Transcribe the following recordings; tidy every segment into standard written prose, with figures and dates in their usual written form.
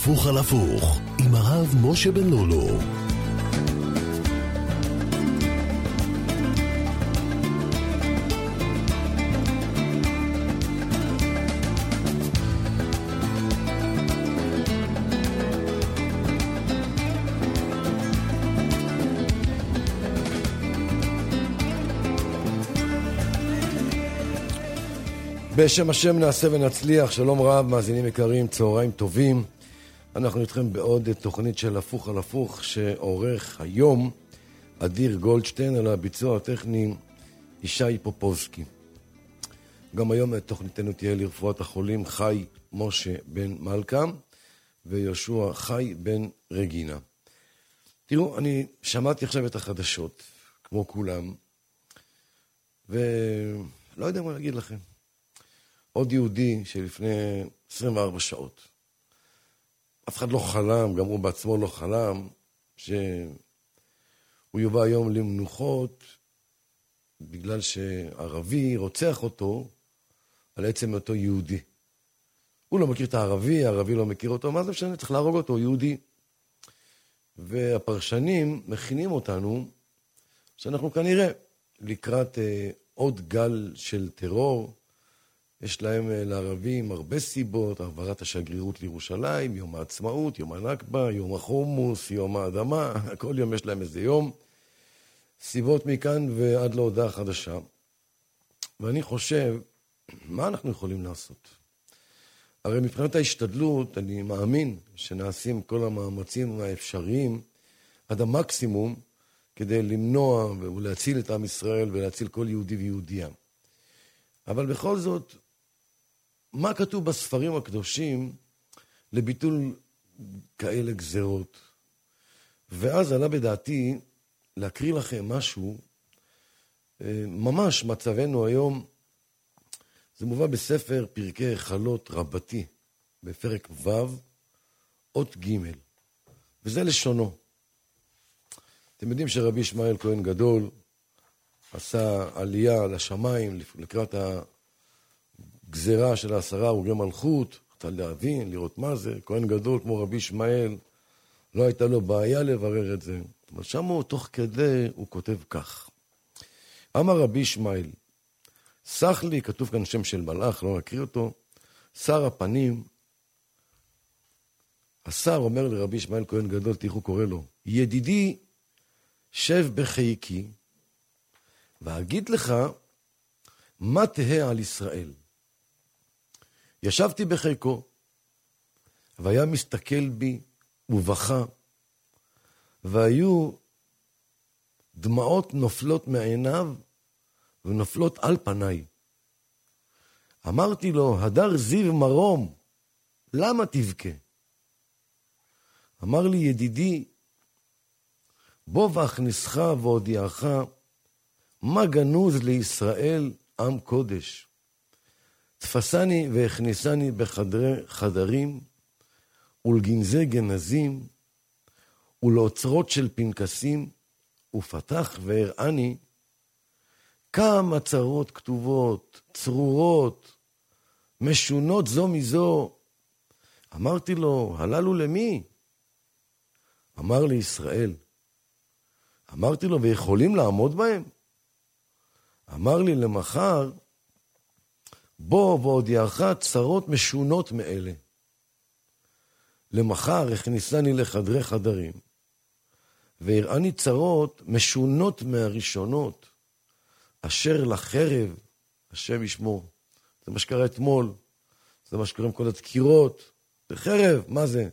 הפוך על הפוך עם הרב משה בן לולו. בשם השם נעשה ונצליח. שלום רב, מאזינים יקרים, צהריים טובים. אנחנו איתכם בעוד תוכנית של הפוך על הפוך שעורך היום אדיר גולדשטיין, על הביצוע הטכני ישי פופובסקי. גם היום תוכניתנו תהיה לרפואת החולים חי משה בן מלכה ויהושע חי בן רגינה. תראו, אני שמעתי עכשיו את החדשות כמו כולם ולא יודע מה להגיד לכם. עוד יהודי שלפני 24 שעות, אף אחד לא חלם, גם הוא בעצמו לא חלם, שהוא יובא היום למנוחות, בגלל שערבי רוצח אותו על עצם אותו יהודי. הוא לא מכיר את הערבי, הערבי לא מכיר אותו, מה זה משנה? צריך להרוג אותו, יהודי. והפרשנים מכינים אותנו, שאנחנו כנראה לקראת עוד גל של טרור, יש להם לערבים הרבה סיבות, העברת השגרירות לירושלים, יום העצמאות, יום הנכבה, יום החומוס, יום האדמה, כל יום יש להם איזה יום. סיבות מכאן ועד להודעה חדשה. ואני חושב, מה אנחנו יכולים לעשות? הרי מבחינת ההשתדלות, אני מאמין שנעשים כל המאמצים האפשריים עד המקסימום, כדי למנוע ולהציל את עם ישראל ולהציל כל יהודי ויהודייה. אבל בכל זאת, מה כתוב בספרים הקדושים לביטול כאלה גזרות? ואז עלה בדעתי להקריא לכם משהו, ממש מצבנו היום, זה מובא בספר פרקי חלות רבתי, בפרק ו' אות ג', וזה לשונו. אתם יודעים שרבי ישמעאל כהן גדול עשה עלייה לשמיים לקראת הגזרה של 10 הרוגי מלכות, רצה להבין, לראות מה זה. כהן גדול כמו רבי ישמעאל, לא הייתה לו בעיה לברר את זה. אבל שם הוא, תוך כדי, הוא כותב כך. אמר רבי ישמעאל, סח לי, כתוב כאן שם של מלאך, לא נקריא אותו, שר הפנים. השר אומר לרבי ישמעאל כהן גדול, תראו קורא לו, ידידי, שב בחיקי, ואגיד לך, מה תהה על ישראל? ישבתי בחיקו, והיה מסתכל בי ובכה, והיו דמעות נופלות מעיניו, ונופלות על פניי. אמרתי לו, הדר זיו מרום, למה תבכה? אמר לי, ידידי, בוא והכניסך והודיעך, מה גנוז לישראל עם קודש. תפסני והכניסני בחדרים, ולגנזי גנזים, ולאוצרות של פנקסים, ופתח והראני, כמה צרות כתובות, צרורות, משונות זו מזו. אמרתי לו, הללו למי? אמר לי, ישראל. אמרתי לו, ויכולים לעמוד בהם? אמר לי, למחר, בוא והודיעך צרות משונות מאלה. למחר הכניסני לחדרי חדרים, והראני צרות משונות מהראשונות, אשר לחרב, השם ישמור. זה מה שקרה אתמול, זה מה שקרה עם כל הדקירות, זה חרב, מה זה?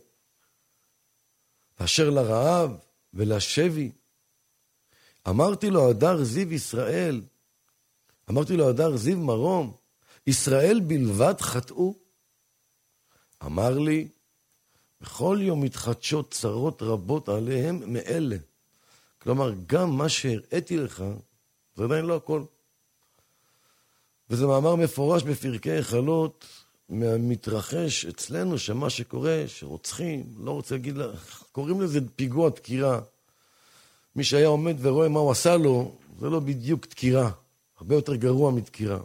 אשר לרעב ולשבי. אמרתי לו, הדר זיו ישראל, אמרתי לו, הדר זיו מרום, ישראל בלבד חטאו. אמר לי, בכל יום מתחדשות צרות רבות עליהם מאלה. כלומר, גם מה שהראיתי לך, זה עדיין לא הכל. וזה מאמר מפורש בפרקי חלות, מהמתרחש אצלנו, שמה שקורה, שרוצחים, לא רוצה להגיד לה, קוראים לזה פיגוע דקירה. מי שהיה עומד ורואה מה הוא עשה לו, זה לא בדיוק דקירה, הרבה יותר גרוע מדקירה.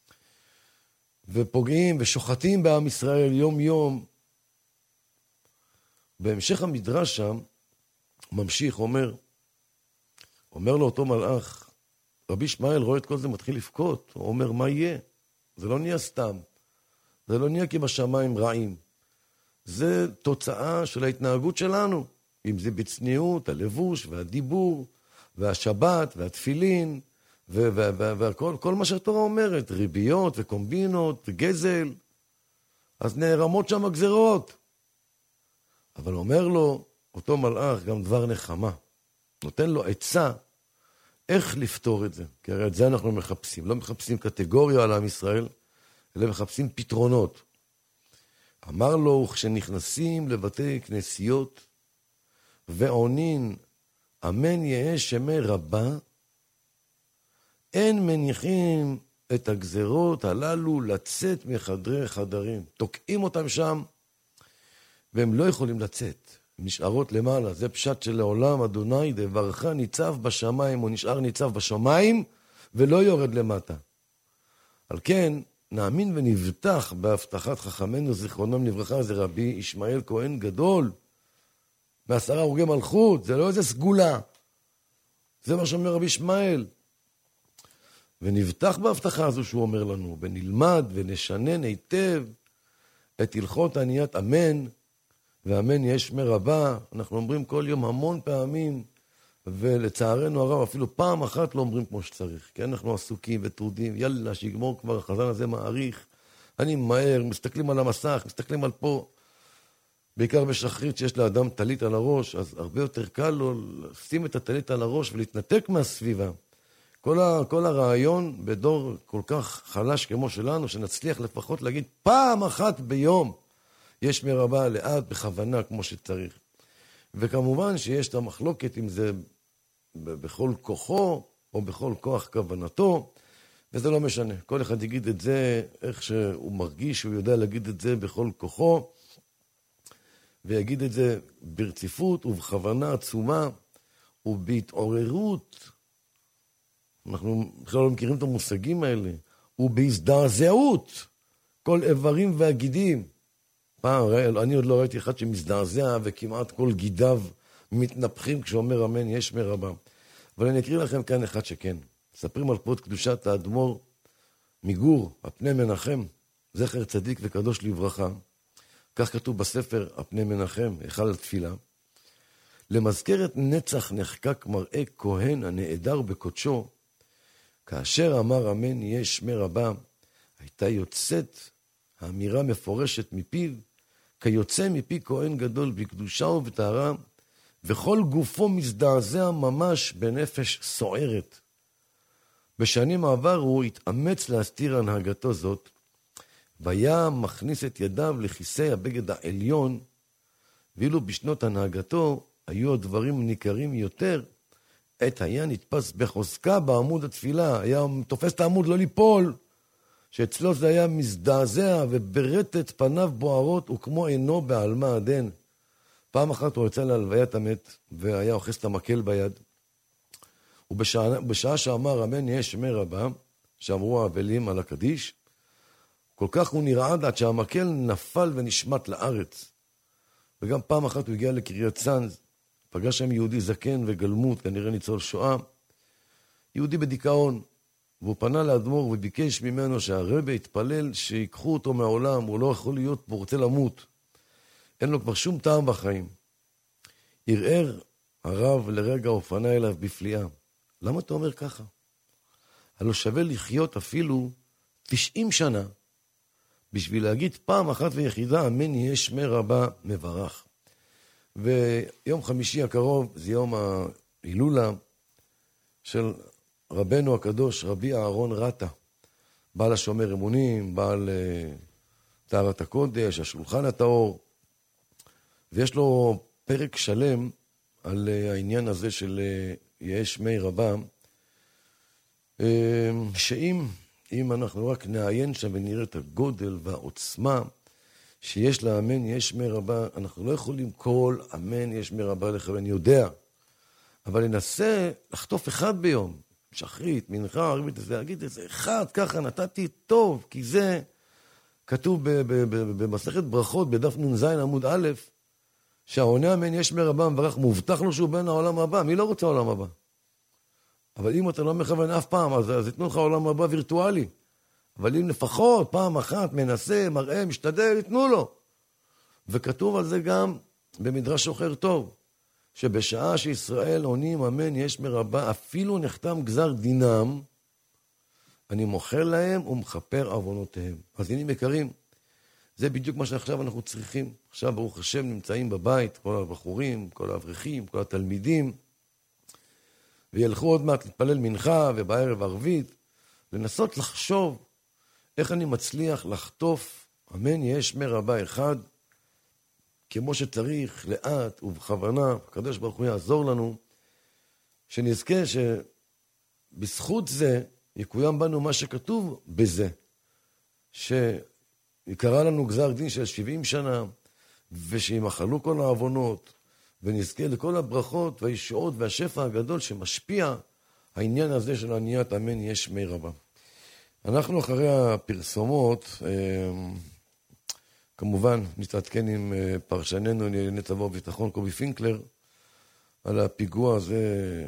ופוגעים ושוחטים בעם ישראל יום יום. בהמשך המדרש שם, ממשיך, אומר לו אותו מלאך, רבי ישמעאל רואה את כל זה מתחיל לבכות, הוא אומר, מה יהיה? זה לא נהיה סתם, זה לא נהיה כי בשמיים רעים. זה תוצאה של ההתנהגות שלנו, אם זה בצניעות, הלבוש והדיבור, והשבת והתפילין, וכל מה שהתורה אומרת, ריביות וקומבינות וגזל, אז נערמות שם הגזרות. אבל אומר לו אותו מלאך גם דבר נחמה, נותן לו עצה איך לפתור את זה, כי הרי את זה אנחנו מחפשים, לא מחפשים קטגוריה על עם ישראל, אלא מחפשים פתרונות. אמר לו, כשנכנסים לבתי כנסיות ועונין אמן יהא שמי רבה, אין מניחים את הגזרות הללו לצאת מחדרי חדרים. תוקעים אותם שם, והם לא יכולים לצאת. הם נשארות למעלה. זה פשט של לעולם, אדוני דברך ניצב בשמיים, הוא נשאר ניצב בשמיים, ולא יורד למטה. על כן, נאמין ונבטח בהבטחת חכמנו, זיכרונם לברכה, זה רבי ישמעאל כהן גדול, מ10 הרוגי מלכות, זה לא איזה סגולה. זה מה שאומר רבי ישמעאל. ונבטח בהבטחה הזו שהוא אומר לנו, ונלמד ונשנן היטב את הלכות עניית אמן, ואמן יש שמי רבה. אנחנו אומרים כל יום המון פעמים, ולצערנו הרב אפילו פעם אחת לא אומרים כמו שצריך, כי אנחנו עסוקים וטרודים, יאללה שיגמור כבר, החזן הזה מעריך, אני מהר, מסתכלים על המסך, מסתכלים על פה, בעיקר בשחרית שיש לאדם טלית על הראש, אז הרבה יותר קל לו לשים את הטלית על הראש ולהתנתק מהסביבה. כל הרעיון בדור כל כך חלש כמו שלנו, שנצליח לפחות להגיד פעם אחת ביום, יש מרבה לאט בכוונה כמו שצריך. וכמובן שיש את המחלוקת אם זה בכל כוחו או בכל כוח כוונתו, וזה לא משנה. כל אחד יגיד את זה איך שהוא מרגיש, הוא יודע להגיד את זה בכל כוחו, ויגיד את זה ברציפות ובכוונה עצומה ובהתעוררות. אנחנו בכלל לא מכירים את המושגים האלה. ובהזדעזעות כל איברים והגידים. פעם, אני עוד לא ראיתי אחד שמזדעזע וכמעט כל גידיו מתנפחים כשאומר אמן יש מרבה. אבל אני אקריא לכם כאן אחד שכן. מספרים על כבוד קדושת האדמו"ר מגור, הפני מנחם, זכר צדיק וקדוש לברכה. כך כתוב בספר הפני מנחם, היכל התפילה. למזכרת נצח נחקק מראה כהן הנעדר בקודשו, כאשר אמר אמן יהיה שמי רבה, הייתה יוצאת האמירה מפורשת מפיו, כיוצא מפי כהן גדול בקדושה ובטהרה, וכל גופו מזדעזע ממש בנפש סוערת. בשנים העבר הוא התאמץ להסתיר הנהגתו זאת, והיה מכניס את ידיו לכיסא הבגד העליון, ואילו בשנות הנהגתו היו הדברים ניכרים יותר, עת היה נתפס בחוזקה בעמוד התפילה, היה תופס את העמוד לא ליפול, שאצלו זה היה מזדעזע וברטט פניו בוערות וכמו עינו בעלמה עדן. פעם אחת הוא יצא להלוויית המת והיה אוחז את המקל ביד. ובשעה שאמר אמן יהיה שמי רבה, שאמרו האבלים על הקדיש, כל כך הוא נרעד עד שהמקל נפל ונשמט לארץ. וגם פעם אחת הוא הגיע לקריית צאנז, פגש שם יהודי זקן וגלמות, כנראה ניצול שואה, יהודי בדיכאון, והוא פנה לאדמו"ר וביקש ממנו שהרבי יתפלל שיקחו אותו מהעולם, הוא לא יכול להיות, הוא רוצה למות. אין לו כבר שום טעם בחיים. ערער הרב לרגע ופנה אליו בפליאה. למה אתה אומר ככה? הלא שווה לחיות אפילו 90 שנה, בשביל להגיד פעם אחת ויחידה, אמן יהיה שמי רבה מברך. ויום חמישי הקרוב זה יום ההילולה של רבנו הקדוש, רבי אהרון רטה, בעל השומר אמונים, בעל טהרת הקודש, השולחן הטהור, ויש לו פרק שלם על העניין הזה של יש שמי רבה, שאם אנחנו רק נעיין שם ונראה את הגודל והעוצמה שיש לאמן יש שמי רבה, אנחנו לא יכולים כל אמן יש שמי רבה לכוון, אני יודע, אבל ננסה לחטוף אחד ביום, שחרית, מנחה, ערבית, להגיד את זה אחד, ככה נתתי טוב, כי זה כתוב במסכת ברכות בדף נ"ז עמוד א', שהעונה אמן יש מרבה מברך, מובטח לו שהוא בן העולם הבא. מי לא רוצה העולם הבא? אבל אם אתה לא מכוון אף פעם, אז יתנו לך עולם הבא וירטואלי. אבל אם לפחות פעם אחת מנסה, מראה, משתדל, יתנו לו. וכתוב על זה גם במדרש שוחר טוב, שבשעה שישראל עונים אמן יש מרבה, אפילו נחתם גזר דינם, אני מוכר להם ומכפר עוונותיהם. אז הנה יקרים, זה בדיוק מה שעכשיו אנחנו צריכים. עכשיו ברוך השם נמצאים בבית, כל הבחורים, כל האברכים, כל התלמידים, וילכו עוד מעט להתפלל מנחה ובערב ערבית, לנסות לחשוב איך אני מצליח לחטוף אמן יש מרבה אחד, כמו שצריך, לאט ובכוונה. הקדוש ברוך הוא יעזור לנו, שנזכה שבזכות זה יקוים בנו מה שכתוב בזה, שיקרא לנו גזר דין של 70 שנה, ושימחלו כל העוונות, ונזכה לכל הברכות והישועות והשפע הגדול שמשפיע העניין הזה של עניית אמן יש מרבה. אנחנו אחרי הפרסומות, כמובן נתעדכן עם פרשננו לענייני צבא וביטחון קובי פינקלר, על הפיגוע הזה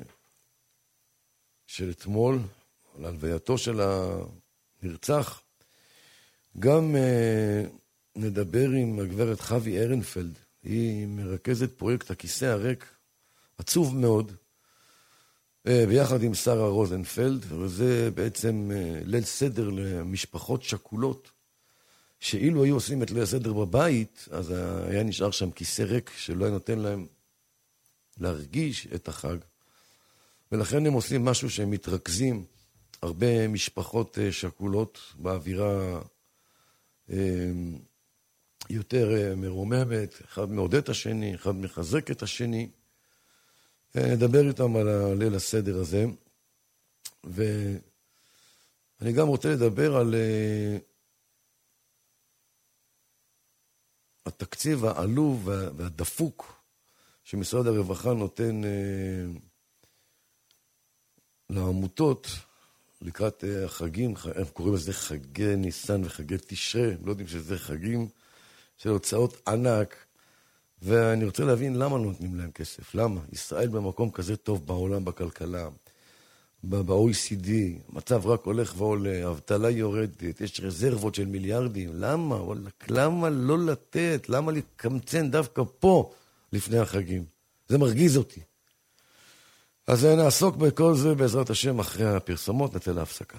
של אתמול, על הלווייתו של הנרצח. גם נדבר עם הגברת חווי ארנפלד, היא מרכזת פרויקט הכיסא הריק, עצוב מאוד, ביחד עם שרה רוזנפלד, וזה בעצם ליל סדר למשפחות שכולות, שאילו היו עושים את ליל הסדר בבית, אז היה נשאר שם כיסא ריק שלא היה נותן להם להרגיש את החג, ולכן הם עושים משהו שהם מתרכזים, הרבה משפחות שכולות באווירה יותר מרוממת, אחד מעודד את השני, אחד מחזק את השני, נדבר איתם על הליל הסדר הזה, ואני גם רוצה לדבר על התקציב העלוב והדפוק שמשרד הרווחה נותן לעמותות לקראת החגים, הם קוראים לזה חגי ניסן וחגי תשרה, לא יודעים שזה חגים של הוצאות ענק, ואני רוצה להבין למה נותנים להם כסף, למה? ישראל במקום כזה טוב בעולם, בכלכלה, ב-OECD, מצב רק הולך ועולה, אבטלה יורדת, יש רזרבות של מיליארדים, למה? למה לא לתת? למה לקמצן דווקא פה לפני החגים? זה מרגיז אותי. אז נעסוק בכל זה בעזרת השם אחרי הפרסומות, נצא להפסקה.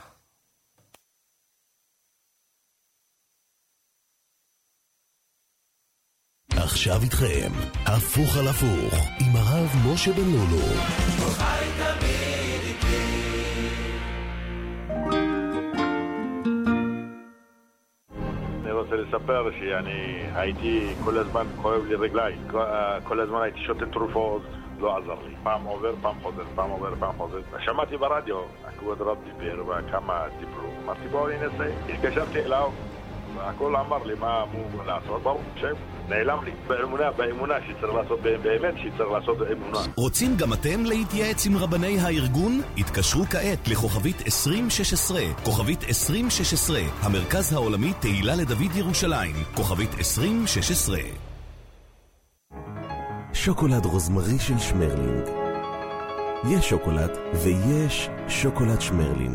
עכשיו איתכם, הפוך על הפוך, עם הרב משה בן לולו. חי תמיד איתי. אני רוצה לספר שאני הייתי כל הזמן כואב לי רגליים, כל הזמן הייתי שותה תרופות, לא עזר לי. פעם עובר, פעם חוזר, פעם עובר, פעם חוזר. שמעתי ברדיו, הכבוד רב דיבר וכמה דיברו. אמרתי בואו ננסה. התקשרתי אליו, והכל אמר לי מה אמור לעשות, ברוך השם. נעלם לי באמונה שצריך לעשות, באמת שצריך לעשות באמונה. רוצים גם אתם להתייעץ עם רבני הארגון? התקשרו כעת לכוכבית 2016, כוכבית 2016, המרכז העולמי תהילה לדוד ירושלים, כוכבית 2016. שוקולד רוזמרי של שמרלינג. יש שוקולד ויש שוקולד שמרלינג.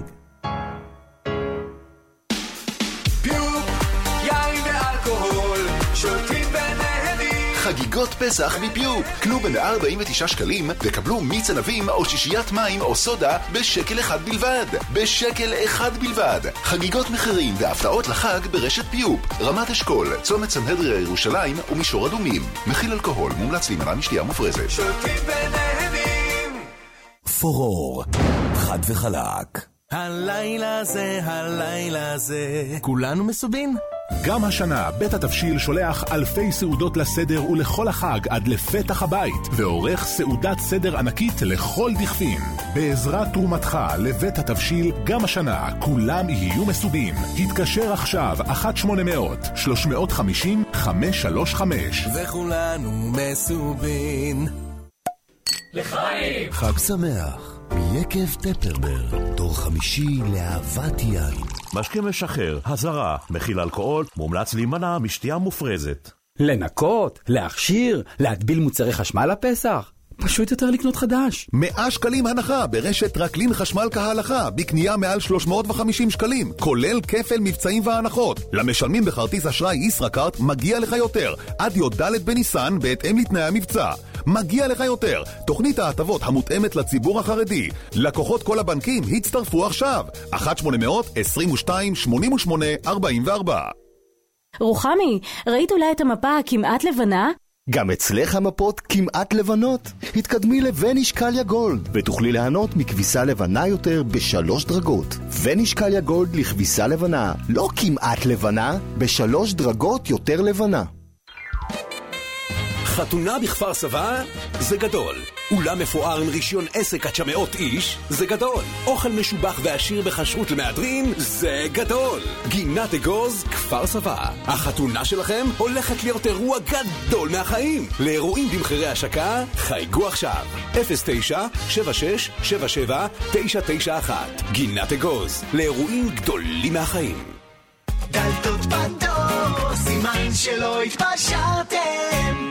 חגיגות פסח מפיופ. קנו ב149 שקלים וקבלו מיץ ענבים או שישיית מים או סודה בשקל אחד בלבד. בשקל אחד בלבד. חגיגות מחירים והפתעות לחג ברשת פיופ. רמת אשכול, צומת סנהדריה ירושלים ומישור אדומים. מכיל אלכוהול, מומלץ להימנע משתייה מופרזת. שותים ונהנים. פורור, חד וחלק. הלילה זה כולנו מסובין? גם השנה בית התבשיל שולח אלפי סעודות לסדר ולכל החג עד לפתח הבית, ועורך סעודת סדר ענקית לכל דכפין. בעזרת תרומתך לבית התבשיל גם השנה כולם יהיו מסובים. התקשר עכשיו 1-800-350-535 וכולנו מסובין. לחיים! חג שמח מיקב טפרבר, דור חמישי לאהבת יין. משקה משחרר, הזרה, מכיל אלכוהול, מומלץ להימנע משתייה מופרזת. לנקות, להכשיר, להטביל מוצרי חשמל לפסח. פשוט יותר לקנות חדש. 100 שקלים הנחה ברשת טרקלין חשמל כהלכה, בקנייה מעל 350 שקלים, כולל כפל מבצעים והנחות. למשלמים בכרטיס אשראי ישראכרט מגיע לך יותר, עד י"ד בניסן בהתאם לתנאי המבצע. מגיע לך יותר, תוכנית ההטבות המותאמת לציבור החרדי. לקוחות כל הבנקים הצטרפו עכשיו. 1-800-22-88-44. רוחמי, ראית אולי את המפה הכמעט לבנה? גם אצלך המפות כמעט לבנות. התקדמי לונישקליה גולד ותוכלי ליהנות מכביסה לבנה יותר ב3 דרגות. ונישקליה גולד לכביסה לבנה, לא כמעט לבנה, ב3 דרגות יותר לבנה. חתונה בכפר סבא זה גדול. אולם מפואר עם רישיון עסק עד 900 איש זה גדול. אוכל משובח ועשיר בכשרות למהדרין זה גדול. גינת אגוז כפר סבא. החתונה שלכם הולכת להיות אירוע גדול מהחיים. לאירועים במחירי השקה חייגו עכשיו 09-76-77-991. גינת אגוז לאירועים גדולים מהחיים. דלתות פתוח, סימן שלא התפשרתם.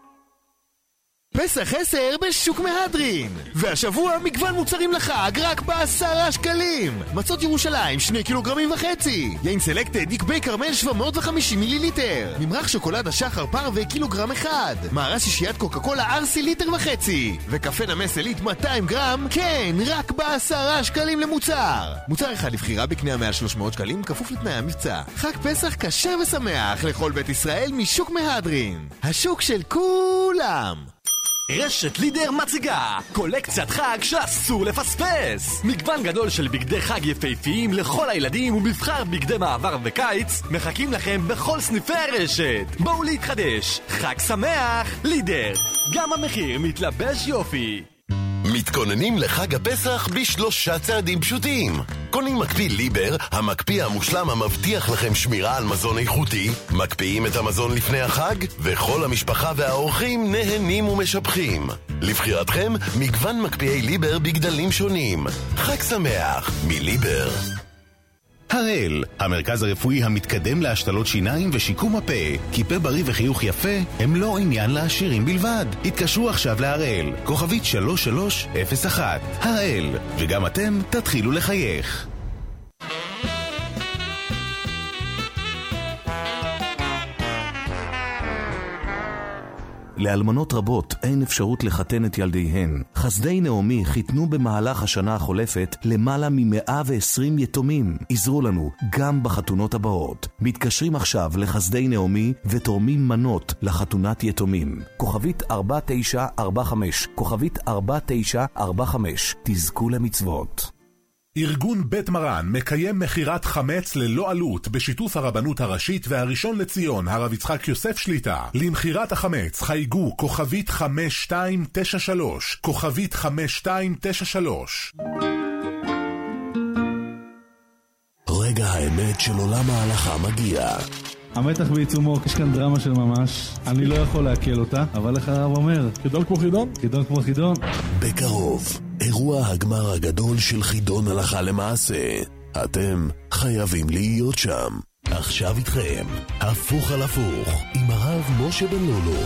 פסח 10 בשוק מהדרין, והשבוע מגוון מוצרים לחג רק ב10 שקלים. מצות ירושלים 2.5 קילוגרמים, יין סלקטד יקבי קרמל 750 מיליליטר, ממרח שוקולד השחר פרווה 1 קילוגרם, מארז שישיית קוקה קולה ארסי 1.5 ליטר, וקפה נמס עילית 200 גרם, כן, רק ב10 שקלים למוצר. מוצר אחד לבחירה בקנייה מעל 300 שקלים, כפוף לתנאי המבצע. חג פסח כשר ושמח לכל בית ישראל משוק מהדרין, השוק של כולם. רשת לידר מציגה קולקציית חג שאסור לפספס. מגוון גדול של בגדי חג יפהפיים לכל הילדים ומבחר בגדי מעבר וקיץ מחכים לכם בכל סניפי הרשת. בואו להתחדש, חג שמח, לידר. גם המחיר מתלבש יופי. מתכוננים לחג הפסח ב3 צעדים פשוטים. קונים מקפיא ליבר, המקפיא המושלם המבטיח לכם שמירה על מזון איכותי, מקפיאים את המזון לפני החג, וכל המשפחה והאורחים נהנים ומשבחים. לבחירתכם, מגוון מקפיאי ליבר בגדלים שונים. חג שמח מליבר. הראל, המרכז הרפואי המתקדם להשתלות שיניים ושיקום הפה. כי פה בריא וחיוך יפה הם לא עניין לעשירים בלבד. התקשרו עכשיו להראל, כוכבית 3301. הראל, וגם אתם תתחילו לחייך. לאלמנות רבות אין אפשרות לחתן את ילדיהן. חסדי נעמי חיתנו במהלך השנה החולפת למעלה מ120 יתומים. עזרו לנו גם בחתונות הבאות. מתקשרים עכשיו לחסדי נעמי ותורמים מנות לחתונת יתומים. כוכבית 4945, כוכבית 4945. תזכו למצוות. ארגון בית מרן מקיים מחירת חמץ ללא עלות בשיתוף הרבנות הראשית והראשון לציון הרב יצחק יוסף שליטה. למחירת החמץ חייגו כוכבית 5293, כוכבית 5293. רגע האמת של עולם ההלכה מגיע. המתח בעיצומו, יש כאן דרמה של ממש. אני לא יכול להקל אותה, אבל איך הרב אומר? חידון כמו חידון? חידון כמו חידון. בקרוב, אירוע הגמר הגדול של חידון הלכה למעשה. אתם חייבים להיות שם. עכשיו איתכם, הפוך על הפוך, עם הרב משה בן לולו.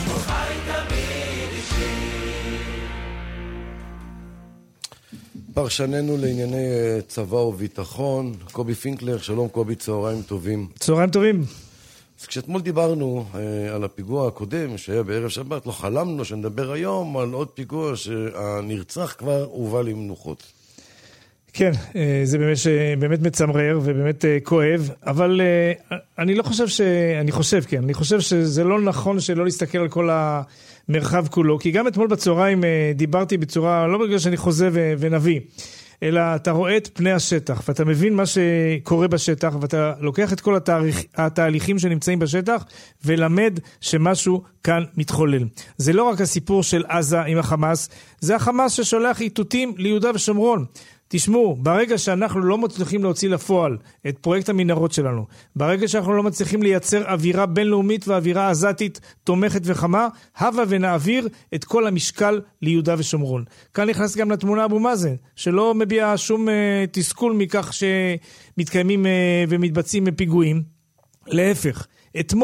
פרשננו לענייני צבא וביטחון, קובי פינקלר. שלום קובי, צהריים טובים. צהריים טובים. אז כשאתמול דיברנו על הפיגוע הקודם שהיה בערב שבת, לא חלמנו שנדבר היום על עוד פיגוע שהנרצח כבר הובא למנוחות. כן, זה באמת מצמרר ובאמת כואב, אבל אני חושב שזה לא נכון שלא להסתכל על כל המרחב כולו, כי גם אתמול בצהריים דיברתי בצורה, לא בגלל שאני חוזה ונביא, אלא אתה רואה את פני השטח, ואתה מבין מה שקורה בשטח, ואתה לוקח את כל התהליכים שנמצאים בשטח, ולמד שמשהו כאן מתחולל. זה לא רק הסיפור של עזה עם החמאס, זה החמאס ששולח איתותים ליהודה ושומרון. תשמעו, ברגע שאנחנו לא מצליחים להוציא לפועל את פרויקט המנהרות שלנו, ברגע שאנחנו לא מצליחים לייצר אווירה בינלאומית ואווירה עזתית תומכת וחמה, הווה ונעביר את כל המשקל ליהודה ושומרון. כאן נכנס גם לתמונה אבו מאזן, שלא מביע שום תסכול מכך שמתקיימים ומתבצעים פיגועים. להפך, אתמול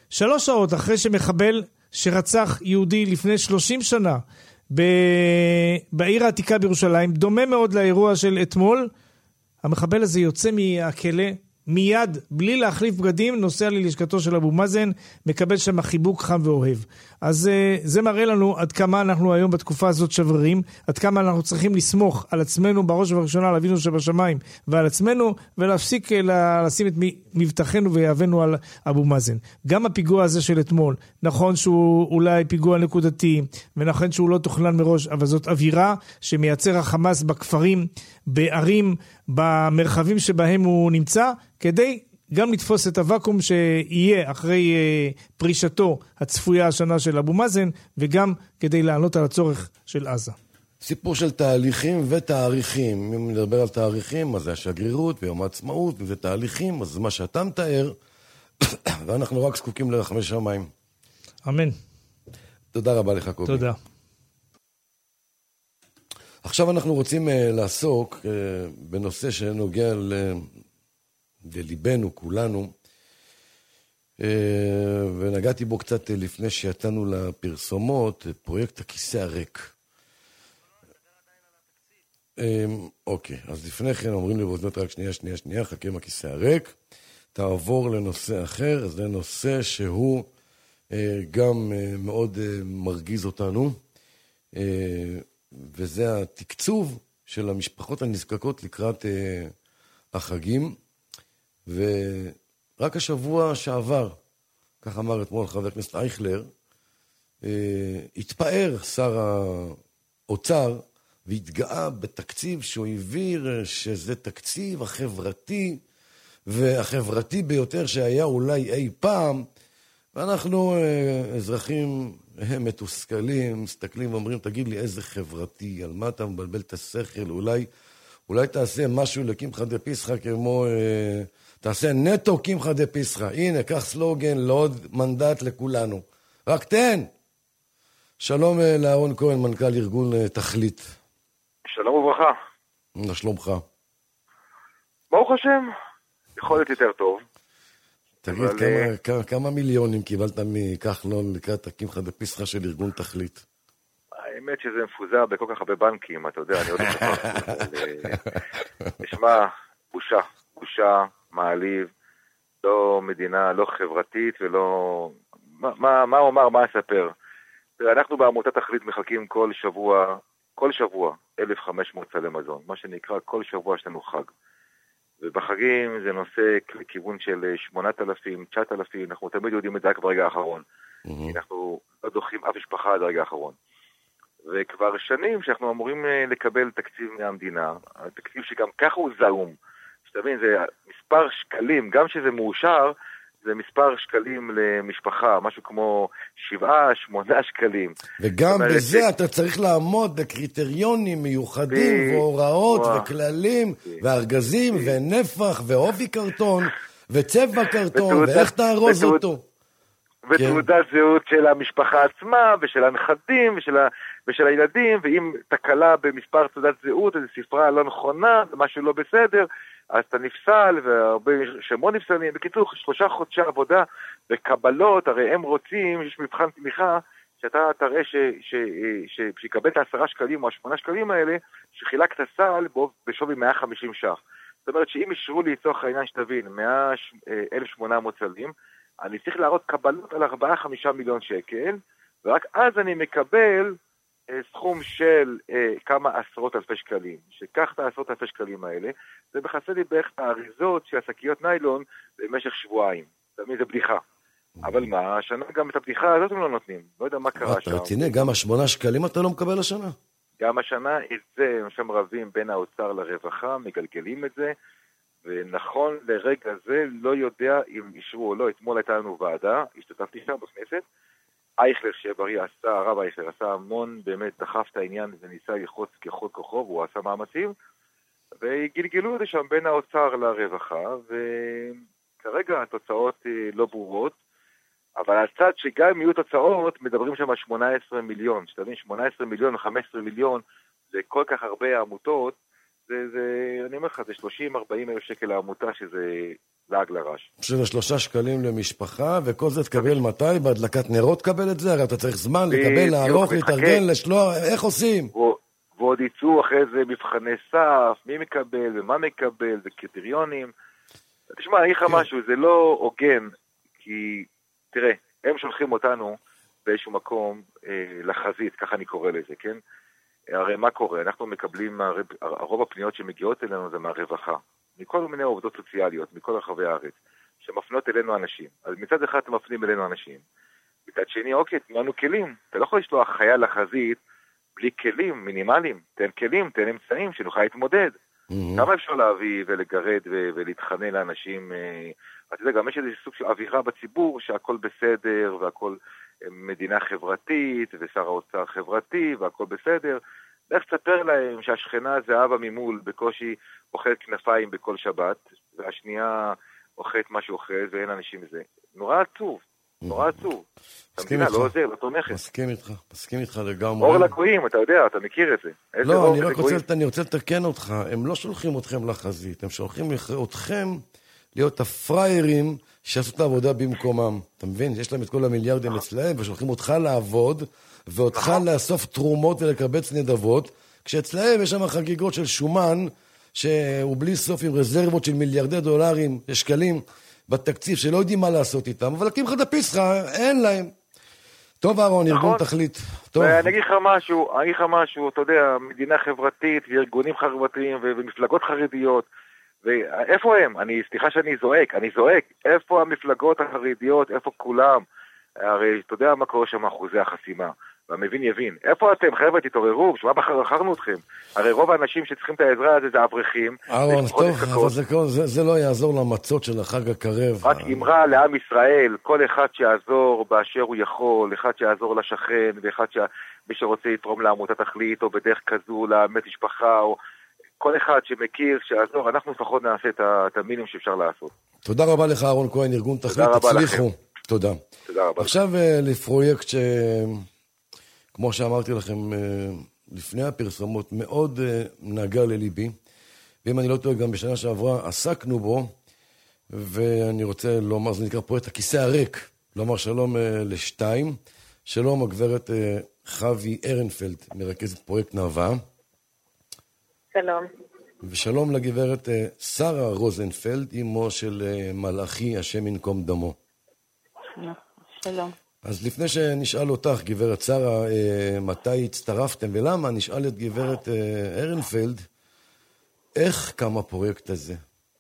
3 שעות אחרי שמחבל שרצח יהודי לפני 30 שנה בעיר העתיקה בירושלים, דומה מאוד לאירוע של אתמול, המחבל הזה יוצא מהכלא, מיד, בלי להחליף בגדים, נוסע ללשכתו של אבו מאזן, מקבל שם חיבוק חם ואוהב. אז זה מראה לנו עד כמה אנחנו היום בתקופה הזאת שברירים, עד כמה אנחנו צריכים לסמוך על עצמנו בראש ובראשונה, על אבינו שבשמיים ועל עצמנו, ולהפסיק לשים את מבטחנו ויהבנו על אבו מאזן. גם הפיגוע הזה של אתמול, נכון שהוא אולי פיגוע נקודתי, ונכון שהוא לא תוכנן מראש, אבל זאת אווירה שמייצר החמאס בכפרים, בערים, במרחבים שבהם הוא נמצא, כדי גם לתפוס את הוואקום שיהיה אחרי פרישתו הצפויה השנה של אבו מאזן, וגם כדי לענות על הצורך של עזה. סיפור של תהליכים ותאריכים. אם נדבר על תאריכים, אז זה השגרירות ויום העצמאות, וזה תהליכים, אז מה שאתה מתאר, ואנחנו רק זקוקים לרחמי שמיים. אמן. תודה רבה לך, קובי. תודה. עכשיו אנחנו רוצים לעסוק בנושא שנוגע לליבנו, כולנו, ונגעתי בו קצת לפני שיצאנו לפרסומות, פרויקט הכיסא הריק. אוקיי, אז לפני כן אומרים לי באוזנות רק שנייה, חכה עם הכיסא הריק, תעבור לנושא אחר, זה נושא שהוא גם מאוד מרגיז אותנו, וזה התקצוב של המשפחות הנזקקות לקראת החגים, ורק השבוע שעבר, כך אמר אתמול חבר הכנסת אייכלר, התפאר שר האוצר, והתגאה בתקציב שהוא העביר, שזה תקציב החברתי, והחברתי ביותר שהיה אולי אי פעם, ואנחנו אזרחים מתוסכלים, מסתכלים ואומרים, תגיד לי איזה חברתי, על מה אתה מבלבל את השכל, אולי תעשה משהו לקמחא דפסחא כמו, תעשה נטו קמחא דפסחא, הנה, קח סלוגן לעוד מנדט לכולנו, רק תן. שלום לאהרון כהן, מנכ"ל ארגון תכלית. שלום וברכה. מה שלומך? ברוך השם, יכול להיות יותר טוב. תגיד, כמה מיליונים קיבלת מכחלון לקראת הקמחא דפסחא של ארגון תכלית? האמת שזה מפוזר בכל כך הרבה בנקים, אתה יודע, אני עוד לא נשמע, בושה, מעליב, לא מדינה, לא חברתית ולא... מה אומר, מה אספר? אנחנו בעמותת תכלית מחלקים כל שבוע 1,500 סלי מזון, מה שנקרא כל שבוע יש לנו חג. ובחגים זה נושא לכיוון של 8,000, 9,000, אנחנו תמיד יודעים את זה רק ברגע האחרון. אנחנו לא דוחים אף משפחה עד הרגע האחרון. וכבר שנים שאנחנו אמורים לקבל תקציב מהמדינה, התקציב שגם ככה הוא זעום. שתבין, זה מספר שקלים, גם שזה מאושר, זה מספר שקלים למשפחה, משהו כמו 7-8 שקלים. וגם בזה אתה צריך לעמוד בקריטריונים מיוחדים והוראות וכללים וארגזים ונפח ועובי קרטון וצבע קרטון ואיך תארוז אותו. ותעודת זהות של המשפחה עצמה ושל הנכדים ושל הילדים, ואם תקלה במספר תעודת זהות, איזו ספרה לא נכונה, משהו לא בסדר, אז אתה נפסל, והרבה שמות נפסלים. בקיצור, 3 חודשי עבודה וקבלות, הרי הם רוצים, יש מבחן תמיכה, שאתה תראה שיקבל את 10 שקלים או 8 שקלים האלה, שחילק את הסל בשווי 150 ש"ח. זאת אומרת שאם ישרו לי לצורך העניין שתבין, 1,800 סלים, אני צריך להראות קבלות על 4-5 מיליון שקל, ורק אז אני מקבל סכום של כמה עשרות אלפי שקלים. שכך את העשרות אלפי שקלים האלה, זה מכסה לי בערך את האריזות של השקיות ניילון במשך שבועיים. תמיד זה בדיחה. אבל מה, השנה גם את הבדיחה הזאת הם לא נותנים. לא יודע מה קרה שם. רציני, גם 8 שקלים אתה לא מקבל השנה? גם השנה, את זה, הם שם רבים בין האוצר לרווחה, מגלגלים את זה, ונכון לרגע זה לא יודע אם אישרו או לא. אתמול הייתה לנו ועדה, השתתפתי שם בכנסת, אייכלר שבריא עשה, הרב אייכלר עשה המון, באמת דחף את העניין וניסה ללחוץ ככל כוחו, והוא עשה מאמצים, וגלגלו את זה שם בין האוצר לרווחה, וכרגע התוצאות לא ברורות, אבל הצד שגם אם יהיו תוצאות, מדברים שם על 18 מיליון, שתבין, 18 מיליון, 15 מיליון, זה כל כך הרבה עמותות, אני אומר לך, זה 30-40 אלף שקל לעמותה, שזה לעג לרש. שזה 3 שקלים למשפחה, וכל זה תקבל מתי? בהדלקת נרות תקבל את זה? הרי אתה צריך זמן לקבל, לערוך, להתארגן, לשלוח, איך עושים? ועוד יצאו אחרי זה מבחני סף, מי מקבל ומה מקבל, וקריטריונים. תשמע, אני אגיד לך משהו, זה לא הוגן, כי תראה, הם שולחים אותנו באיזשהו מקום לחזית, ככה אני קורא לזה, כן? הרי מה קורה? אנחנו מקבלים, הרוב הפניות שמגיעות אלינו זה מהרווחה, מכל מיני עובדות סוציאליות, מכל רחבי הארץ, שמפנות אלינו אנשים. אז מצד אחד אתם מפנים אלינו אנשים, מצד שני, אוקיי, תנו לנו כלים. אתה לא יכול לשלוח חייל לחזית בלי כלים מינימליים. תן כלים, תן אמצעים, שנוכל להתמודד. כמה אפשר להביא ולגרד ולהתחנן לאנשים? אתה יודע, גם יש איזה סוג של אווירה בציבור שהכל בסדר והכל מדינה חברתית ושר האוצר חברתי והכל בסדר. לך תספר להם שהשכנה זה אבא ממול בקושי אוכלת כנפיים בכל שבת, והשנייה אוכלת מה שאוכלת ואין אנשים מזה. נורא עצוב, נורא עצוב. המדינה לא עוזר, לא תומכת. מסכים איתך לגמרי. אור לגויים, אתה יודע, אתה מכיר את זה. לא, אני רוצה לתקן אותך. הם לא שולחים אתכם לחזית, הם שולחים אתכם להיות הפריירים שעשו את העבודה במקומם. אתה מבין? יש להם את כל המיליארדים אצלהם, ושולחים אותך לעבוד, ואותך לאסוף תרומות ולקבץ נדבות, כשאצלהם יש שם חגיגות של שומן, שהוא בלי סוף עם רזרבות של מיליארדי דולרים, שקלים, בתקציב, שלא יודעים מה לעשות איתם, אבל להקים לך את הפיסחה, אין להם. טוב, אהרון, ארגון תכלית. ואני אגיד לך משהו, אתה יודע, מדינה חברתית, וארגונים חברתיים, ומפלגות חרדיות, ואיפה הם? סליחה שאני זועק, איפה המפלגות החרדיות, איפה כולם? הרי אתה יודע מה קורה שם אחוזי החסימה, והמבין יבין. איפה אתם, חבר'ה, תתעוררו, שמה בחרנו אתכם? הרי רוב האנשים שצריכים את העזרה הזה זה אברכים. אהרון, טוב, אבל זה לא יעזור למצות של החג הקרב. רק אמרה לעם ישראל, כל אחד שיעזור באשר הוא יכול, אחד שיעזור לשכן, ואחד מי שרוצה לתרום לעמותת תכלית, או בדרך כזו, לאמת משפחה, או כל אחד שמכיר, שיעזור, אנחנו לפחות נעשה את המינימום שאפשר לעשות. תודה רבה לך, אהרון כהן, ארגון תכלית, תצליחו. תודה. תודה רבה. עכשיו לפרויקט כמו שאמרתי לכם לפני הפרסומות, מאוד נגע לליבי, ואם אני לא טועה, גם בשנה שעברה עסקנו בו, ואני רוצה לומר, זה נקרא פרויקט הכיסא הריק, לומר שלום לשתיים, שלום הגברת חווי ארנפלד, מרכזת פרויקט נאווה. שלום. ושלום לגברת שרה רוזנפלד, אמו של מלאכי, השם ינקום דמו. שלום. אז לפני שנשאל אותך, גברת שרה, מתי הצטרפתם ולמה, נשאל את גברת ארנפלד, איך קם הפרויקט הזה?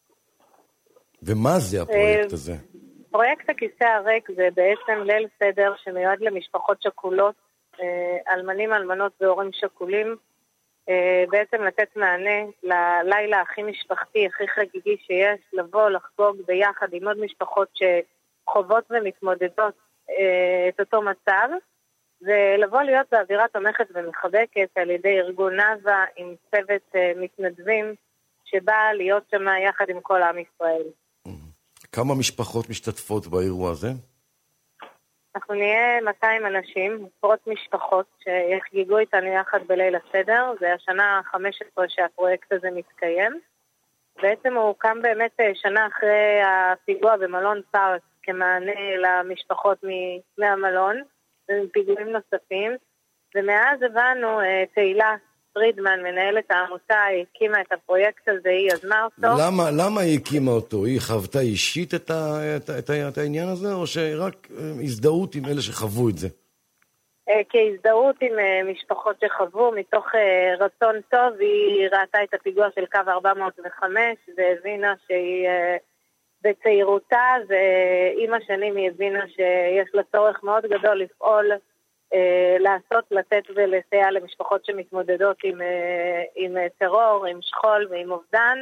ומה זה הפרויקט הזה? פרויקט הכיסא הריק זה בעצם ליל סדר שמיועד למשפחות שכולות, אלמנים, אלמנות והורים שכולים, בעצם לתת מענה ללילה הכי משפחתי, הכי חגיגי שיש, לבוא, לחגוג ביחד עם עוד משפחות שחוות ומתמודדות את אותו מצב, ולבוא להיות באווירה תומכת ומחבקת על ידי ארגון נאווה עם צוות מתנדבים שבא להיות שם יחד עם כל עם ישראל. כמה משפחות משתתפות באירוע הזה? אנחנו נהיה 200 אנשים, עשרות משפחות שיחגגו איתנו יחד בליל הסדר. זה השנה ה-15 שהפרויקט הזה מתקיים. בעצם הוא קם באמת שנה אחרי הפיגוע במלון פארק כמענה למשפחות מהמלון ומפיגועים נוספים. ומאז הבנו, תהילה פרידמן, מנהלת העמותה, היא הקימה את הפרויקט הזה, היא יזמה אותו. למה היא הקימה אותו? היא חוותה אישית את העניין הזה, או שרק הזדהות עם אלה שחוו את זה? כהזדהות עם משפחות שחוו, מתוך רצון טוב, היא ראתה את הפיגוע של קו 405, והבינה שהיא בצעירותה, ועם השנים היא הבינה שיש לה צורך מאוד גדול לפעול, לעשות, לתת ולסייע למשפחות שמתמודדות עם טרור, עם שכול ועם אובדן.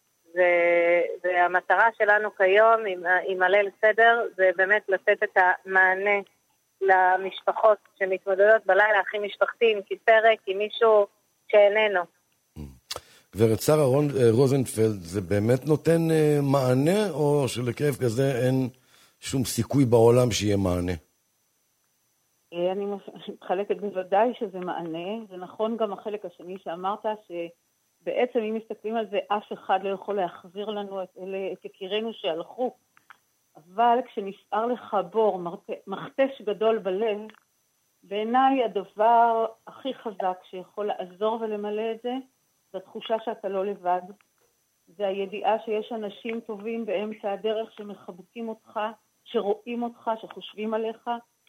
והמטרה שלנו כיום עם הליל סדר זה באמת לתת את המענה למשפחות שמתמודדות בלילה הכי משפחתי, עם כיסא ריק, עם מישהו שאיננו. גברת שרה רוזנפלד, זה באמת נותן מענה, או שלכאב כזה אין שום סיכוי בעולם שיהיה מענה? אני מתחלקת בוודאי שזה מענה. זה נכון גם החלק השני שאמרת, בעצם אם מסתכלים על זה, אף אחד לא יכול להחזיר לנו את יקירינו שהלכו. אבל כשנסער לך בור, מכתש גדול בלב, בעיניי הדבר הכי חזק שיכול לעזור ולמלא את זה, זה התחושה שאתה לא לבד. זה הידיעה שיש אנשים טובים באמצע הדרך שמחבקים אותך, שרואים אותך, שחושבים עליך.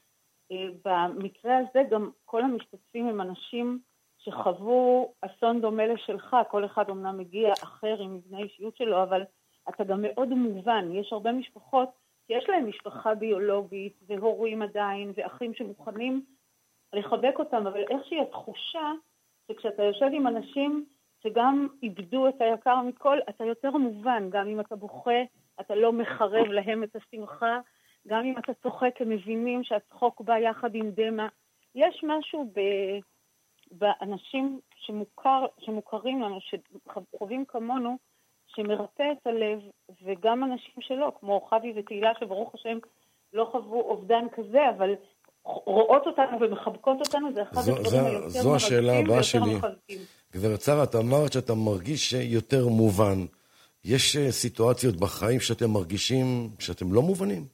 במקרה הזה גם כל המשתתפים הם אנשים שחוו אסון דומה לשלך, כל אחד אומנם מגיע אחר עם מבנה האישיות שלו, אבל אתה גם מאוד מובן. יש הרבה משפחות שיש להם משפחה ביולוגית והורים עדיין ואחים שמוכנים לחבק אותם, אבל איכשהי התחושה שכשאתה יושב עם אנשים שגם איבדו את היקר מכל, אתה יותר מובן. גם אם אתה בוכה, אתה לא מחרב להם את השמחה, גם אם אתה צוחק, הם מבינים שהצחוק בא יחד עם דמה. יש משהו באנשים שמוכרים לנו, שחווים כמונו, שמרפא את הלב, וגם אנשים שלא, כמו חבי ותהילה, שברוך השם לא חוו אובדן כזה, אבל רואות אותנו ומחבקות אותנו, זה אחד הדברים היותר זו השאלה הבאה שלי. מחבקים. גברת שרה, את אמרת שאתה מרגיש יותר מובן. יש סיטואציות בחיים שאתם מרגישים שאתם לא מובנים?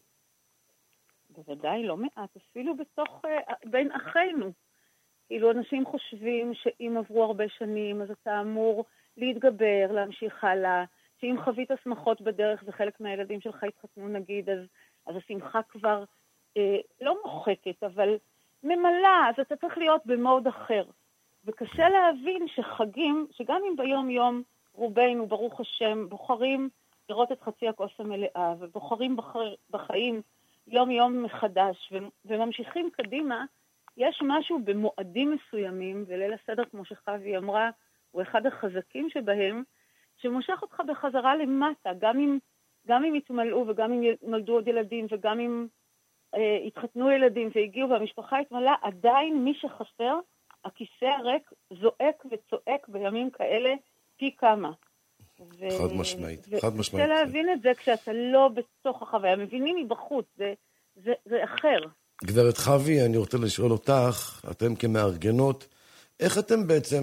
בוודאי לא מעט, אפילו בין אחינו. כאילו אנשים חושבים שאם עברו הרבה שנים, אז אתה אמור להתגבר, להמשיך הלאה, שאם חווית השמחות בדרך וחלק מהילדים שלך התחתנו נגיד, אז השמחה כבר לא מוחקת, אבל ממלא, אז אתה צריך להיות במוד אחר. וקשה להבין שחגים, שגם אם ביום יום רובנו, ברוך השם, בוחרים לראות את חצי הכוס המלאה, ובוחרים בחיים יום יום מחדש, וממשיכים קדימה, יש משהו במועדים מסוימים, וליל הסדר, כמו שחווי אמרה, הוא אחד החזקים שבהם, שמושך אותך בחזרה למטה, גם אם התמלאו, וגם אם נולדו עוד ילדים, וגם אם התחתנו ילדים והגיעו והמשפחה התמלאה, עדיין מי שחסר, הכיסא הריק זועק וצועק בימים כאלה פי כמה. חד משמעית, חד משמעית. וצריך להבין את זה כשאתה לא בתוך החוויה, מבינים מבחוץ, זה אחר. גברת חווי, אני רוצה לשאול אותך, אתם כמארגנות, איך אתם בעצם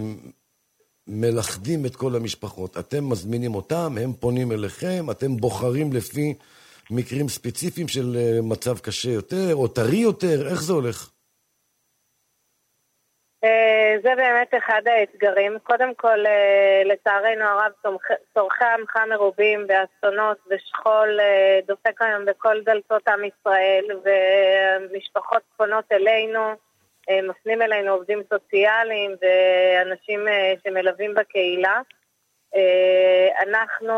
מלכדים את כל המשפחות? אתם מזמינים אותם, הם פונים אליכם, אתם בוחרים לפי מקרים ספציפיים של מצב קשה יותר או טרי יותר, איך זה הולך? זה באמת אחד האתגרים. קודם כל, לצערנו הרב, צורכי עמך מרובים באסונות ושכול דופק היום בכל דלתות עם ישראל, ומשפחות פונות אלינו, מפנים אלינו עובדים סוציאליים ואנשים שמלווים בקהילה. אנחנו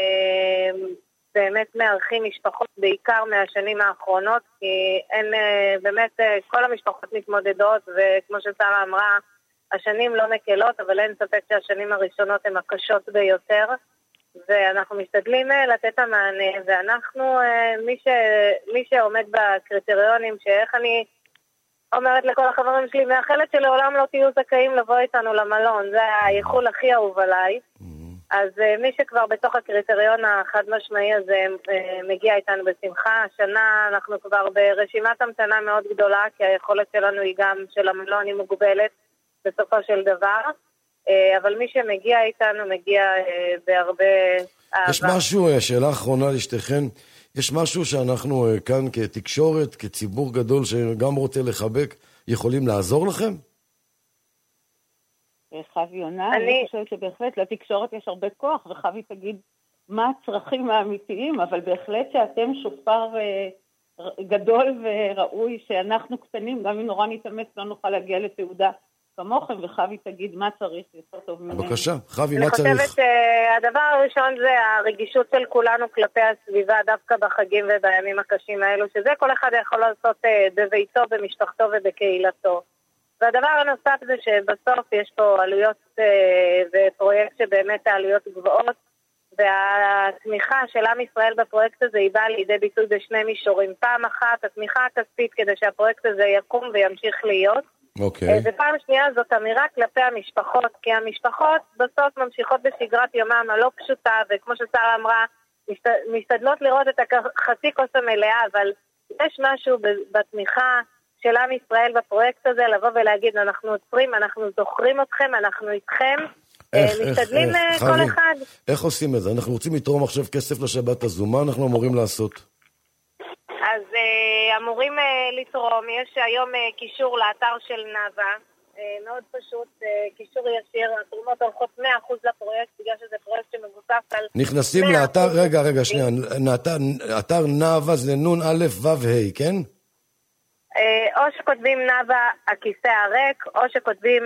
באמת מארחים משפחות בעיקר מהשנים האחרונות, כי אין, באמת כל המשפחות מתמודדות, וכמו ששרה אמרה, השנים לא מקלות, אבל אין ספק שהשנים הראשונות הן הקשות ביותר, ואנחנו משתדלים לתת המענה, ואנחנו, מי שעומד בקריטריונים, שאיך אני אומרת לכל החברים שלי, מאחלת שלעולם לא תהיו זכאים לבוא איתנו למלון, זה היחול הכי אהוב עליי, אז מי שכבר בתוך הקריטריון החד משמעי הזה מגיע איתנו בשמחה. השנה אנחנו כבר ברשימת המתנה מאוד גדולה, כי היכולת שלנו היא גם של המלון היא מוגבלת בסופו של דבר, אבל מי שמגיע איתנו מגיע בהרבה אהבה. יש משהו, שאלה אחרונה לשתיכן, יש משהו שאנחנו כאן כתקשורת, כציבור גדול שגם רוצה לחבק, יכולים לעזור לכם? חווי עונה, אני חושבת שבהחלט לתקשורת יש הרבה כוח, וחווי תגיד מה הצרכים האמיתיים, אבל בהחלט שאתם שופר גדול וראוי, שאנחנו קטנים, גם אם נורא נתאמץ לא נוכל להגיע לתעודה כמוכם, וחווי תגיד מה צריך יותר טוב ממנו. בבקשה, חווי, מה צריך? אני חושבת שהדבר הראשון זה הרגישות של כולנו כלפי הסביבה, דווקא בחגים ובימים הקשים האלו, שזה כל אחד יכול לעשות בביתו, במשפחתו ובקהילתו. והדבר הנוסף זה שבסוף יש פה עלויות ופרויקט שבאמת העלויות גבוהות, והתמיכה של עם ישראל בפרויקט הזה היא באה לידי ביטוי בשני מישורים. פעם אחת, התמיכה הכספית כדי שהפרויקט הזה יקום וימשיך להיות. ופעם שנייה זאת אמירה כלפי המשפחות, כי המשפחות בסוף ממשיכות בשגרת יומם הלא פשוטה, וכמו ששרה אמרה, משתדלות לראות את החצי כוס המלאה, אבל יש משהו בתמיכה של עם ישראל בפרויקט הזה, לבוא ולהגיד, אנחנו עוצרים, אנחנו זוכרים אתכם, אנחנו איתכם, משתדלים כל אחד. איך עושים את זה? אנחנו רוצים לתרום עכשיו כסף לשבת הזו, מה אנחנו אמורים לעשות? אז אמורים לתרום, יש היום קישור לאתר של נאווה, מאוד פשוט, קישור ישיר, התרומות הולכות 100% לפרויקט, בגלל שזה פרויקט שמבוסס על... נכנסים לאתר, רגע, שנייה, אתר נאווה זה נון א' ו' ה', כן? או שכותבים נאווה הכיסא הריק, או שכותבים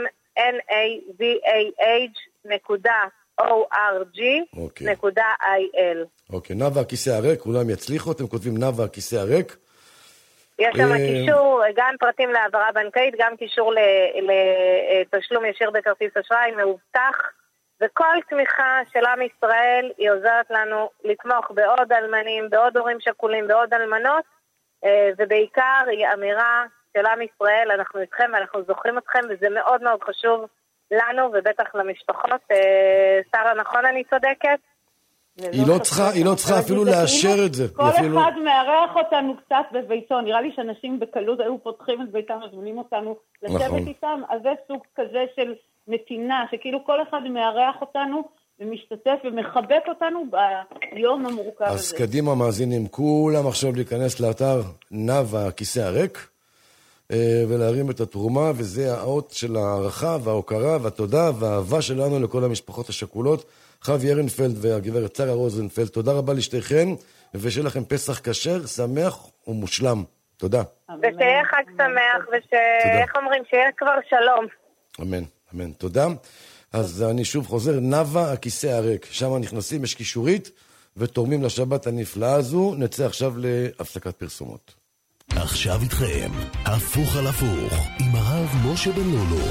navah.org.il. אוקיי, נאווה הכיסא הריק, כולם יצליחו, אתם כותבים נאווה הכיסא הריק. יש שם קישור, גם פרטים להעברה בנקאית, גם קישור לתשלום ישיר בכרטיס אשראי, מאובטח, וכל תמיכה של עם ישראל היא עוזרת לנו לתמוך בעוד אלמנים, בעוד הורים שכולים, בעוד אלמנות, ובעיקר היא אמירה של עם ישראל, אנחנו איתכם ואנחנו זוכרים אתכם, וזה מאוד מאוד חשוב לנו ובטח למשפחות. שרה, נכון אני צודקת? היא לא צריכה אפילו לאשר את זה. כל אחד מארח אותנו קצת בביתו, נראה לי שאנשים בקלות היו פותחים את ביתם, מזמינים אותנו לשבת איתם, אז זה סוג כזה של נתינה, שכאילו כל אחד מארח אותנו ומשתתף ומחבק אותנו ביום המורכב הזה. אז קדימה מאזינים, כולם עכשיו להיכנס לאתר נאווה הכיסא הריק, ולהרים את התרומה, וזה האות של הערכה וההוקרה והתודה והאהבה שלנו לכל המשפחות השכולות. חווי ירנפלד והגברת שרה רוזנפלד, תודה רבה לשתיכן, ושיהיה לכם פסח כשר, שמח ומושלם. תודה. ושיהיה חג שמח, ושאיך אומרים, שיהיה כבר שלום. אמן, אמן. תודה. אז אני שוב חוזר, נאווה הכיסא הריק, שם נכנסים, יש קישורית, ותורמים לשבת הנפלאה הזו. נצא עכשיו להפסקת פרסומות. עכשיו איתכם, הפוך על הפוך, עם הרב משה בן לולו.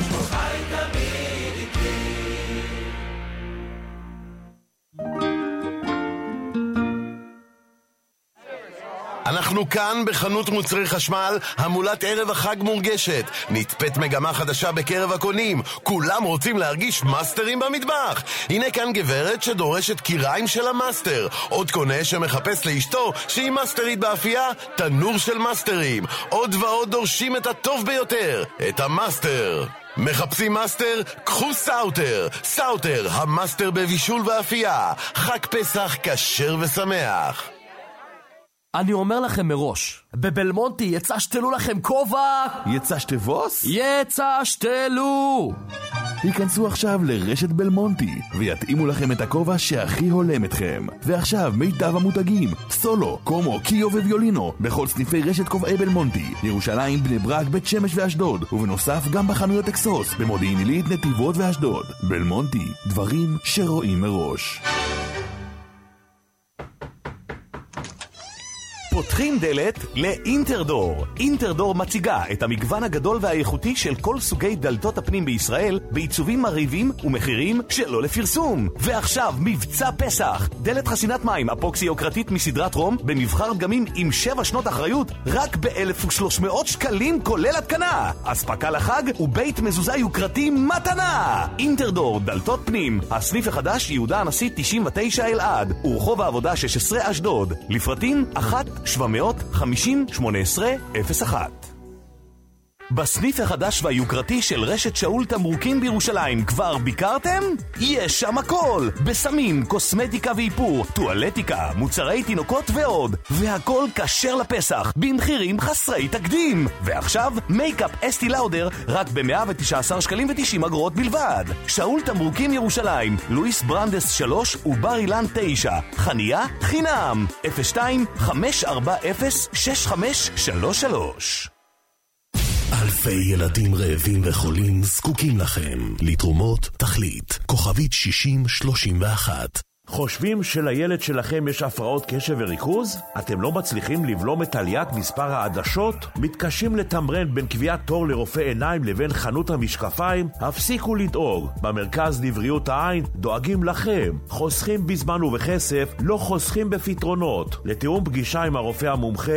אנחנו כאן בחנות מוצרי חשמל, המולת ערב החג מורגשת. נתפת מגמה חדשה בקרב הקונים, כולם רוצים להרגיש מאסטרים במטבח. הנה כאן גברת שדורשת קיריים של המאסטר, עוד קונה שמחפש לאשתו שהיא מאסטרית באפייה, תנור של מאסטרים. עוד ועוד דורשים את הטוב ביותר, את המאסטר. מחפשים מאסטר? קחו סאוטר. סאוטר, המאסטר בבישול ואפייה. חג פסח כשר ושמח. אני אומר לכם מראש, בבלמונטי יצשתלו לכם כובע. יצשתבוס? יצשתלו. היכנסו עכשיו לרשת בלמונטי ויתאימו לכם את הכובע שהכי הולם אתכם. ועכשיו מיטב המותגים, סולו, קומו, קיו וויולינו, בכל סניפי רשת כובעי בלמונטי, ירושלים, בני ברק, בית שמש ואשדוד, ובנוסף גם בחנויות אקסוס, במודיעין עילית, נתיבות ואשדוד. בלמונטי, דברים שרואים מראש. פותחים דלת לאינטרדור. אינטרדור מציגה את המגוון הגדול והאיכותי של כל סוגי דלתות הפנים בישראל, בעיצובים מרהיבים ומחירים שלא לפרסום. ועכשיו מבצע פסח, דלת חסינת מים אפוקסי יוקרתית מסדרת רום במבחר דגמים עם 7 שנות אחריות, רק ב-1,300 שקלים כולל התקנה. אספקה לחג ובית מזוזה יוקרתי מתנה. אינטרדור דלתות פנים, הסניף החדש יהודה הנשיא 99 אלעד, ורחוב העבודה 16 אשדוד. לפרטים 1-750-1801. בסניף החדש והיוקרתי של רשת שאול תמרוקים בירושלים כבר ביקרתם? יש שם הכל, בסמים, קוסמטיקה ואיפור, טואלטיקה, מוצרי תינוקות ועוד, והכל כשר לפסח במחירים חסרי תקדים. ועכשיו מייקאפ אסטי לאודר רק ב-119 שקלים ו90 אגורות בלבד. שאול תמרוקים ירושלים, לואיס ברנדס 3 ובר אילן 9, חניה חינם 02-540-6533. אלפי ילדים רעבים וחולים זקוקים לכם. לתרומות תכלית, כוכבית 6031. חושבים שלילד שלכם יש הפרעות קשב וריכוז? אתם לא מצליחים לבלום את עליית מספר העדשות? מתקשים לתמרן בין קביעת תור לרופא עיניים לבין חנות המשקפיים? הפסיקו לדאוג. במרכז לבריאות העין דואגים לכם. חוסכים בזמן ובכסף, לא חוסכים בפתרונות. לתיאום פגישה עם הרופא המומחה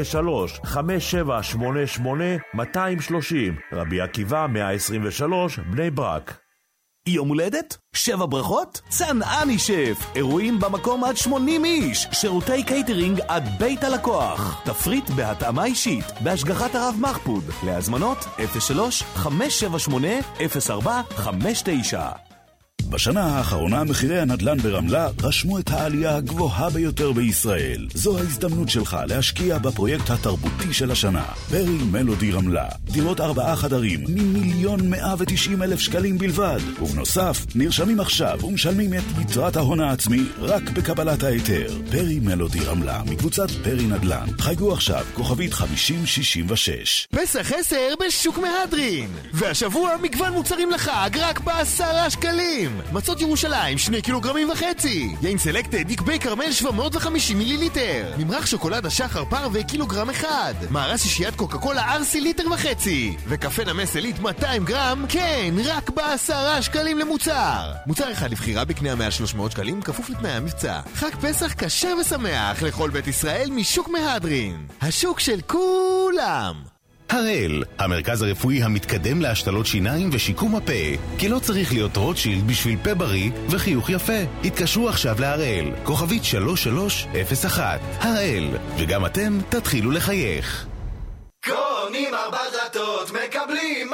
03-5788-230. רבי עקיבא 123 בני ברק. יום הולדת? 7 ברכות? צנעני שף. אירועים במקום עד 80 איש. שירותי קייטרינג עד בית הלקוח. תפריט בהתאמה אישית. בהשגחת הרב מחפוד. להזמנות 03-578-0459. בשנה האחרונה מחירי הנדל"ן ברמלה רשמו את העלייה הגבוהה ביותר בישראל. זו ההזדמנות שלך להשקיע בפרויקט התרבותי של השנה. פרי מלודי רמלה. דירות 4 חדרים מ1,190,000 שקלים בלבד. ובנוסף, נרשמים עכשיו ומשלמים את יתרת ההון העצמי רק בקבלת ההיתר. פרי מלודי רמלה, מקבוצת פרי נדל"ן. חייגו עכשיו, כוכבית 5066. פסח 10 בשוק מהדרין. והשבוע מגוון מוצרים לחג רק ב10 שקלים. מצות ירושלים 2.5 קילוגרמים. יין סלקטד דקבי קרמל 750 מיליליטר. ממרח שוקולד שחר פרווה קילוגרם 1. מארז שישיית קוקה קולה ארסי 1.5 ליטר. וקפה נמס אלית 200 גרם, כן, רק ב10 שקלים למוצר. מוצר אחד לבחירה בקנה מעל 300 שקלים, כפוף לתנאי המבצע. חג פסח כשר ושמח לכל בית ישראל משוק מהדרין. השוק של כולם. הראל, המרכז הרפואי המתקדם להשתלות שיניים ושיקום הפה. כי לא צריך להיות רוטשילד בשביל פה בריא וחיוך יפה. התקשרו עכשיו להראל, כוכבית 3301. הראל, וגם אתם תתחילו לחייך. קונים 4 דלתות, מקבלים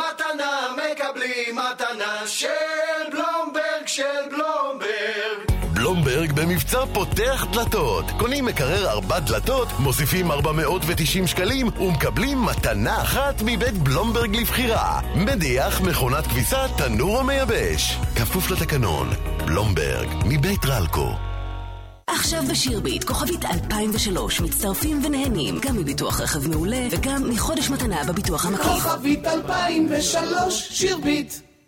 מתנה של בלומברג. בלומברג במבצע פותח דלתות. קונים מקרר 4 דלתות, מוסיפים 490 שקלים ומקבלים מתנה אחת מבית בלומברג לבחירה. מדיח, מכונת כביסה, תנור או מייבש. כפוף לתקנון. בלומברג מבית רלקו. עכשיו בשירביט, כוכבית 2003, מצטרפים ונהנים גם מביטוח רכב מעולה וגם מחודש מתנה בביטוח המקיף. כוכבית 2003, שירביט.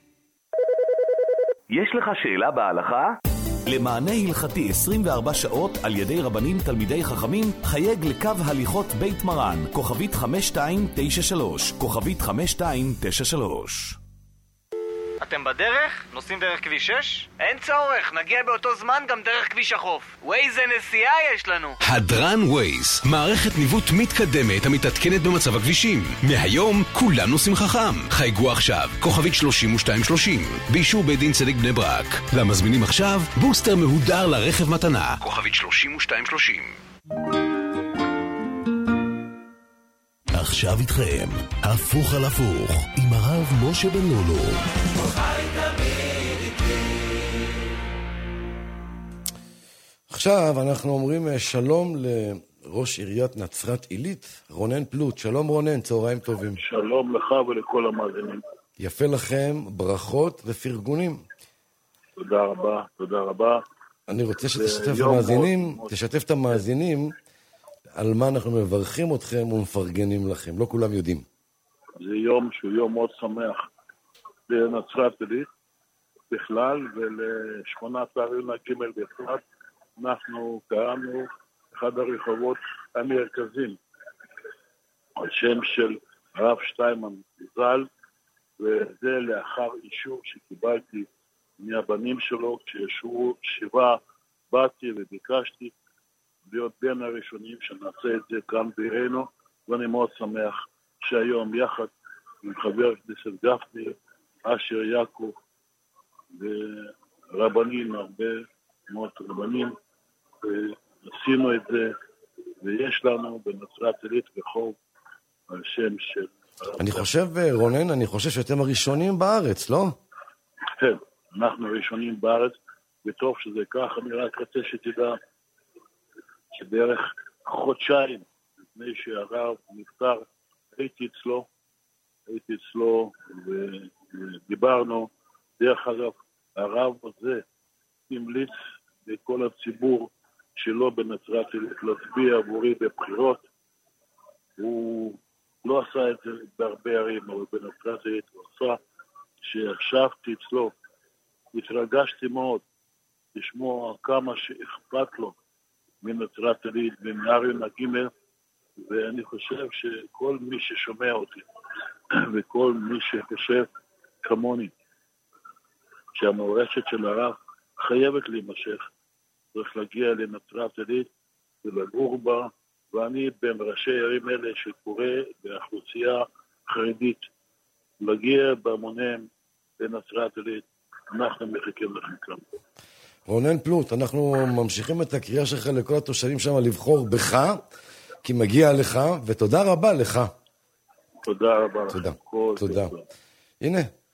יש לך שאלה בהלכה? למענה הלכתי 24 שעות על ידי רבנים תלמידי חכמים, חייג לקו הליכות בית מרן, כוכבית 5293, כוכבית 5293. אתם בדרך? נוסעים דרך כביש 6? אין צורך, נגיע באותו זמן גם דרך כביש החוף. ווייז נסיעה יש לנו. הדרן ווייז, מערכת ניווט מתקדמת המתעדכנת במצב הכבישים. מהיום כולם נוסעים חכם. חייגו עכשיו, כוכבית 3230, באישור בית דין צדק בני ברק. למזמינים עכשיו, בוסטר מהודר לרכב מתנה, כוכבית 3230. עכשיו איתכם, הפוך על הפוך, עם הרב משה בן לולו. עכשיו אנחנו אומרים שלום לראש עיריית נצרת עילית, רונן פלוט. שלום רונן, צהריים טובים. שלום לך ולכל המאזינים. יפה לכם, ברכות ופרגונים. תודה רבה, תודה רבה. אני רוצה שתשתף את המאזינים על מה אנחנו מברכים אתכם ומפרגנים לכם. לא כולם יודעים. זה יום שהוא יום מאוד שמח בנצרת עילית בכלל, ולשכונת הר-יונה ג' בפרט. אנחנו קראנו אחד הרחובות המרכזיים על שם של הרב שטיימן ז"ל, וזה לאחר אישור שקיבלתי מהבנים שלו. כשישבו 7 באתי וביקשתי להיות בין הראשונים שנעשה את זה כאן בעירנו, ואני מאוד שמח שהיום יחד עם חבר הכנסת גפני, אשר יעקב ורבנים, הרבה מאוד רבנים, עשינו את זה, ויש לנו בנצרת עילית רחוב על שם של... אני חושב, רונן, שאתם הראשונים בארץ, לא? כן, אנחנו ראשונים בארץ, וטוב שזה כך. אני רק רוצה שתדע שבערך חודשיים לפני שהרב נפטר, הייתי אצלו ודיברנו. דרך אגב, הרב הזה המליץ לכל הציבור שלו בנצרת עילית להצביע עבורי בבחירות. הוא לא עשה את זה בהרבה ערים, אבל בנצרת עילית הוא עשה. כשישבתי אצלו התרגשתי מאוד לשמוע כמה שאכפת לו מנצרת עילית ומהר-יונה ג', ואני חושב שכל מי ששומע אותי וכל מי שחושב כמוני שהמורשת של הרב חייבת להימשך, צריך להגיע לנצרת עילית ולגור בה, ואני בין ראשי ערים אלה שקורא באוכלוסייה חרדית להגיע בהמוניהם לנצרת עילית. אנחנו מחכים לכם כאן. רונן פלוט, אנחנו ממשיכים את הקריאה שלך לכל התושבים שם לבחור בך, כי מגיע לך, ותודה רבה לך. תודה רבה. תודה. הנה,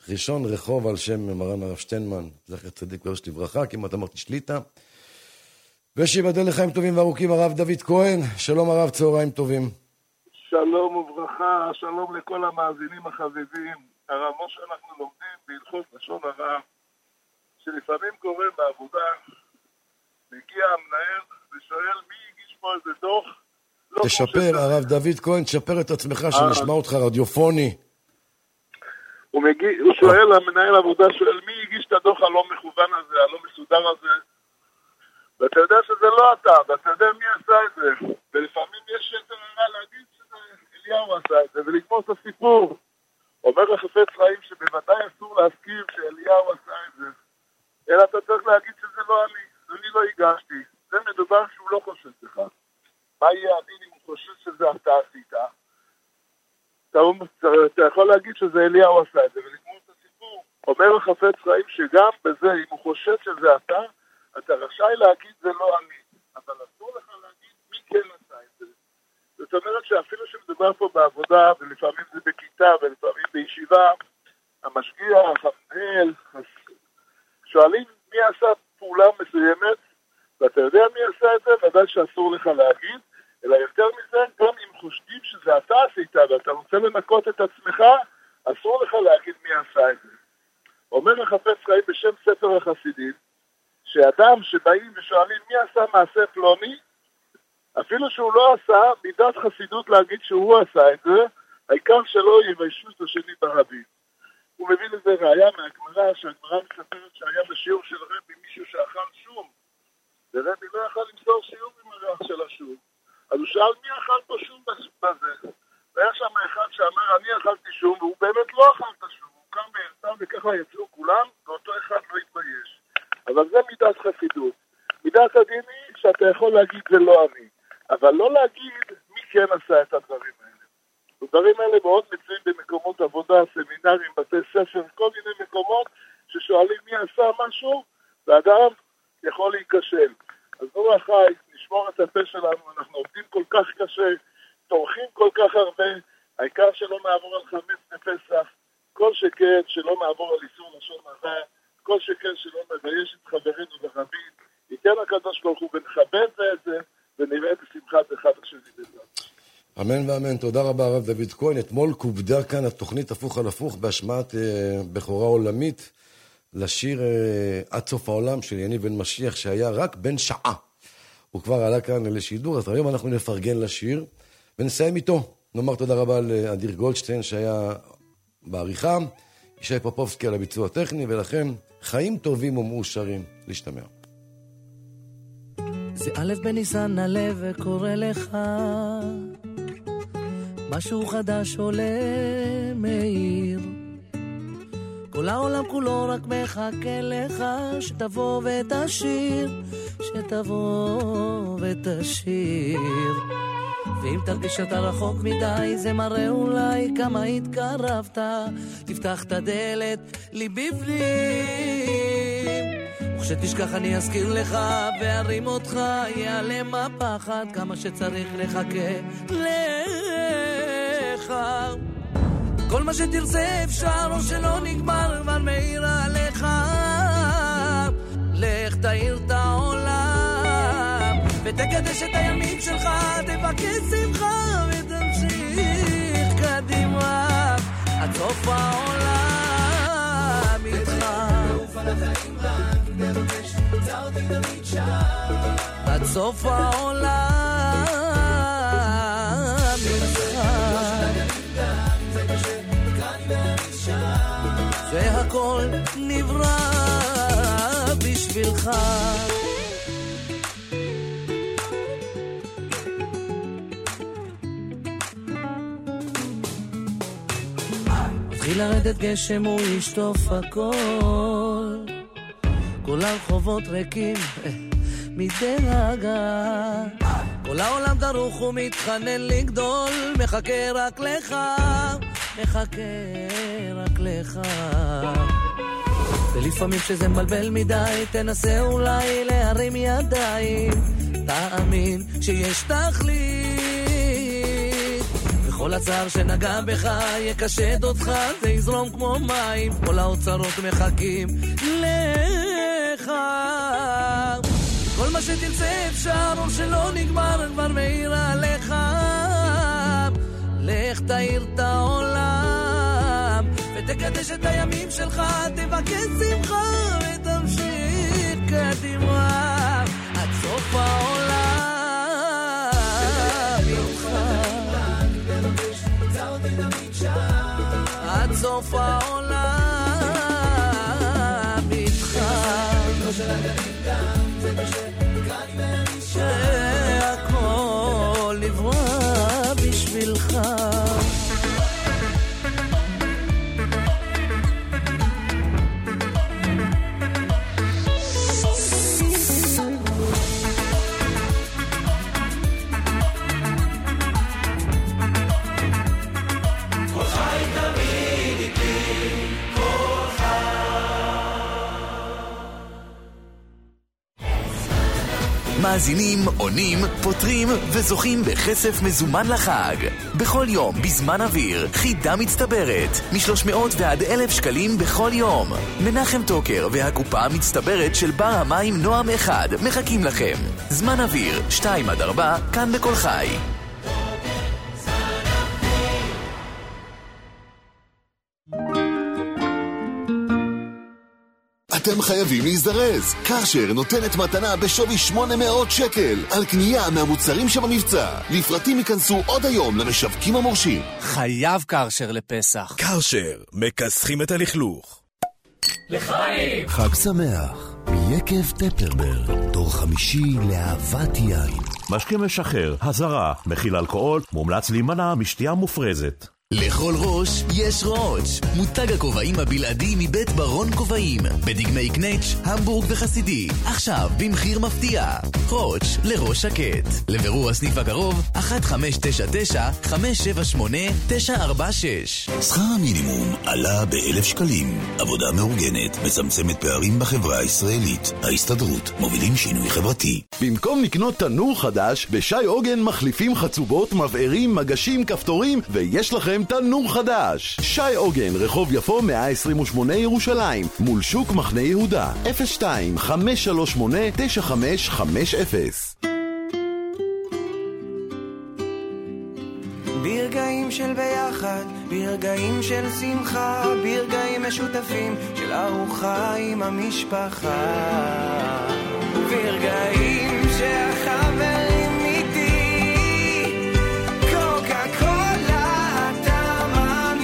ראשון רחוב על שם מרן הרב שטיינמן, זכר צדיק וקדוש לברכה, כמעט אמרתי שליטה. ושיבדל לחיים טובים וארוכים הרב דוד כהן. שלום הרב, צהריים טובים. שלום וברכה, שלום לכל המאזינים החביבים. הרב, מה שאנחנו לומדים בהלכות לשון הרע, שלפעמים קורה בעבודה, מגיע המנהל ושואל מי הגיש פה איזה דוח. תשפר, הרב דוד כהן, תשפר את עצמך, שנשמע אותך רדיופוני. הוא שואל, המנהל עבודה שואל מי הגיש את הדוח הלא מכוון הזה, הלא מסודר הזה, ואתה יודע שזה לא אתה, ואתה יודע מי עשה את זה, ולפעמים יש יותר רע להגיד שאליהו עשה את זה, ולגמור את הסיפור. אומר החפץ חיים שבוודאי אסור להזכיר שאליהו עשה את זה, אלא אתה צריך להגיד שזה לא אני לא הגשתי, זה מדובר שהוא לא חושב לך. מה יהיה הדין אם הוא חושב שזה אתה עשית? אתה יכול להגיד שזה אליהו עשה את זה, ולגמור את הסיפור. אומר החפץ חיים שגם בזה, אם הוא חושב שזה אתה רשאי להגיד זה לא אני, אבל אסור לך להגיד מי כן עשה את זה. זאת אומרת שאפילו שמדובר פה בעבודה, ולפעמים זה בכיתה, ולפעמים בישיבה, המשגיח, המנהל, שואלים מי עשה פעולה מסוימת, ואתה יודע מי עשה את זה, ודאי שאסור לך להגיד, אלא יותר מזה, גם אם חושדים שזה אתה עשית, ואתה רוצה לנקות את עצמך, אסור לך להגיד מי עשה את זה. אומר החפץ חיים בשם ספר החסידים, שאדם שבאים ושואלים מי עשה מעשה פלוני, אפילו שהוא לא עשה, מידת חסידות להגיד שהוא עשה את זה, העיקר שלא יביישו את השני ברבים. הוא מביא לזה ראיה מהגמרא, שהגמרא מספרת שהיה בשיעור של רבי מישהו שאכל שום, ורבי לא יכל למסור שיעור עם הריח של השום, אז הוא שאל מי אכל פה שום בזה, והיה שם אחד שאמר אני אכלתי שום, והוא באמת לא אכל את השום, הוא קם והרצה וככה יצאו כולם, ואותו אחד לא התבייש. אבל זה מידת חסידות. מידת הדין היא שאתה יכול להגיד זה לא אני, אבל לא להגיד מי כן עשה את הדברים האלה. הדברים האלה מאוד מצויים במקומות עבודה, סמינרים, בתי ספר, כל מיני מקומות ששואלים מי עשה משהו, ואדם יכול להיכשל. אז נורא חי, נשמור את הפה שלנו, אנחנו עובדים כל כך קשה, תורכים כל כך הרבה, העיקר שלא מעבור על חמץ בפסח, כל שכן שלא מעבור על איסור לשון הרע, כל שכן שלא מבייש את חברינו ברבים, ייתן הקדוש ברוך הוא ונכבד את זה, ונראה בשמחת אחד השני בזאת. אמן ואמן, תודה רבה הרב דוד כהן. אתמול קובדה כאן התוכנית הפוך על הפוך בהשמעת בכורה עולמית לשיר עד סוף העולם של יניב בן משיח, שהיה רק בן שעה. הוא כבר עלה כאן לשידור, אז היום אנחנו נפרגן לשיר ונסיים איתו. נאמר תודה רבה לאדיר גולדשטיין שהיה בעריכה, ישי פופובסקי על הביצוע הטכני, ולכן חיים טובים ומאושרים. להשתמע. זה א' בניסן הלב וקורא לך, משהו חדש עולה מאיר, כל העולם כולו רק מחכה לך, שתבוא ותשיר, שתבוא ותשיר. ואם תרגיש שאתה רחוק מדי, זה מראה אולי כמה התקרבת. תפתח את הדלת לי בפנים, וכשתשכח אני אזכיר לך וארים אותך, ייעלם הפחד, כמה שצריך לחכה לך. כל מה שתרצה אפשר או שלא נגמר, אבל מאיר עליך. לך תאיר את העולם ותקדש את הימים שלך, תבקש שמחה ותמשיך קדימה עד סוף העולם איתך. עד סוף העולם איתך, והכל נברא בשבילך. מתחיל לרדת גשם הוא ישטוף הכל, כל הרחובות ריקים מדאגה, כל העולם דרוך ומתחנן לגדול, מחכה רק לך, מחכה רק לך. ולפעמים שזה מבלבל מדי, תנסה אולי להרים ידיים, תאמין שיש תכלית, כל הצער שנגע בך יקשט אותך, זה יזרום כמו מים, כל האוצרות מחכים לך. כל מה שתרצה אפשר, אור שלא נגמר כבר מאיר עליך. לך תאיר את העולם ותקדש את הימים שלך, תבקש שמחה ותמשיך קדימה עד סוף העולם איתך, עד סוף העולם איתך, שהכל נברא בשבילך. מאזינים, עונים, פותרים וזוכים בכסף מזומן לחג. בכל יום, בזמן אוויר, חידה מצטברת, מ-300 ועד 1,000 שקלים בכל יום. מנחם טוקר והקופה המצטברת של בר המים נועם 1 מחכים לכם. זמן אוויר, 2-4, כאן בכל חי. אתם חייבים להזדרז. קרשר נותנת מתנה בשווי 800 שקל על קנייה מהמוצרים שבמבצע. לפרטים ייכנסו עוד היום למשווקים המורשים. חייב קרשר לפסח. קרשר, מכסחים את הלכלוך. לחיים! חג שמח מיקב טפרברג, תור 5 לאהבת יין. משקה משחרר, הזרה, מכיל אלכוהול, מומלץ להימנע משתייה מופרזת. לכל ראש יש ראש. מותג הכובעים הבלעדי מבית ברון כובעים, בדגמי קנץ', המבורג וחסידי. עכשיו במחיר מפתיע. ראש לראש שקט. לבירור הסניף הקרוב 1599-578-946. שכר המינימום עלה ב1,000 שקלים. עבודה מאורגנת מצמצמת פערים בחברה הישראלית. ההסתדרות מובילים שינוי חברתי. במקום לקנות תנור חדש, בשי עוגן מחליפים חצובות, מבערים, מגשים, כפתורים, ויש לכם תנור חדש. שי עוגן, רחוב יפו 128 ירושלים, מול שוק מחנה יהודה. 02-538-9550. ברגעים של ביחד, ברגעים של שמחה, ברגעים משותפים של ארוחה עם המשפחה, ברגעים שהחברים איתי, קוקה קולה הטעם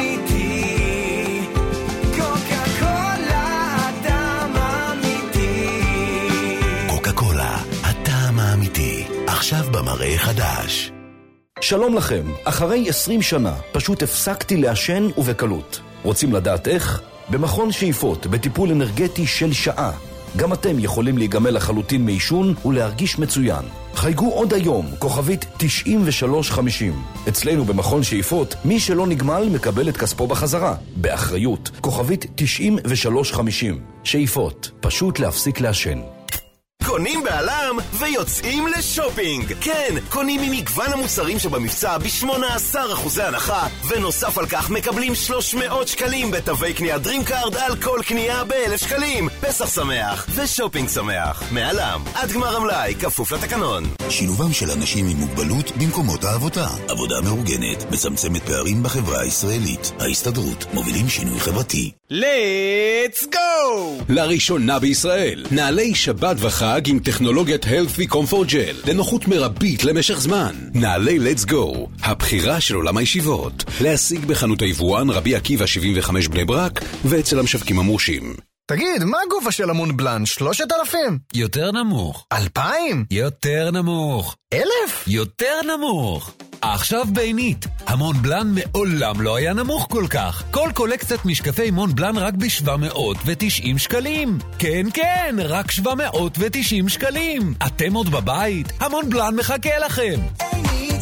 אמיתי, קוקה קולה הטעם אמיתי, קוקה קולה הטעם האמיתי, עכשיו במראה חדש. שלום לכם, אחרי 20 שנה פשוט הפסקתי לעשן ובקלות. רוצים לדעת איך? במכון שאיפות, בטיפול אנרגטי של שעה. גם אתם יכולים להיגמל לחלוטין מעישון ולהרגיש מצוין. חייגו עוד היום, כוכבית 9350. אצלנו במכון שאיפות, מי שלא נגמל מקבל את כספו בחזרה. באחריות, כוכבית 9350. שאיפות, פשוט להפסיק לעשן. קונים בעלם ויוצאים לשופינג. כן, קונים ממגוון המוצרים שבמבצע ב18% הנחה, ונוסף על כך מקבלים 300 שקלים בתווי קנייה דרימקארד על כל קנייה ב1,000 שקלים. פסח שמח ושופינג שמח. מעלם, עד גמר המלאי, כפוף לתקנון. שילובם של אנשים עם מוגבלות במקומות העבודה. עבודה מאורגנת מצמצמת פערים בחברה הישראלית. ההסתדרות מובילים שינוי חברתי. Let's go! לראשונה בישראל, נעלי שבת וחג עם טכנולוגיית Healthy Comfort Gel לנוחות מרבית למשך זמן. נעלי Let's Go, הבחירה של עולם הישיבות. להשיג בחנות היבואן רבי עקיבא 75 בני ברק ואצל המשווקים המורשים. תגיד, מה הגובה של המון בלן? 3,000? יותר נמוך. 2,000? יותר נמוך. 1,000? יותר נמוך. עכשיו בעינית, המון בלן מעולם לא היה נמוך כל כך. כל קולקציית משקפי מון בלן רק ב790 שקלים. כן, כן, רק 790 שקלים. אתם עוד בבית? המון בלן מחכה לכם. עינית,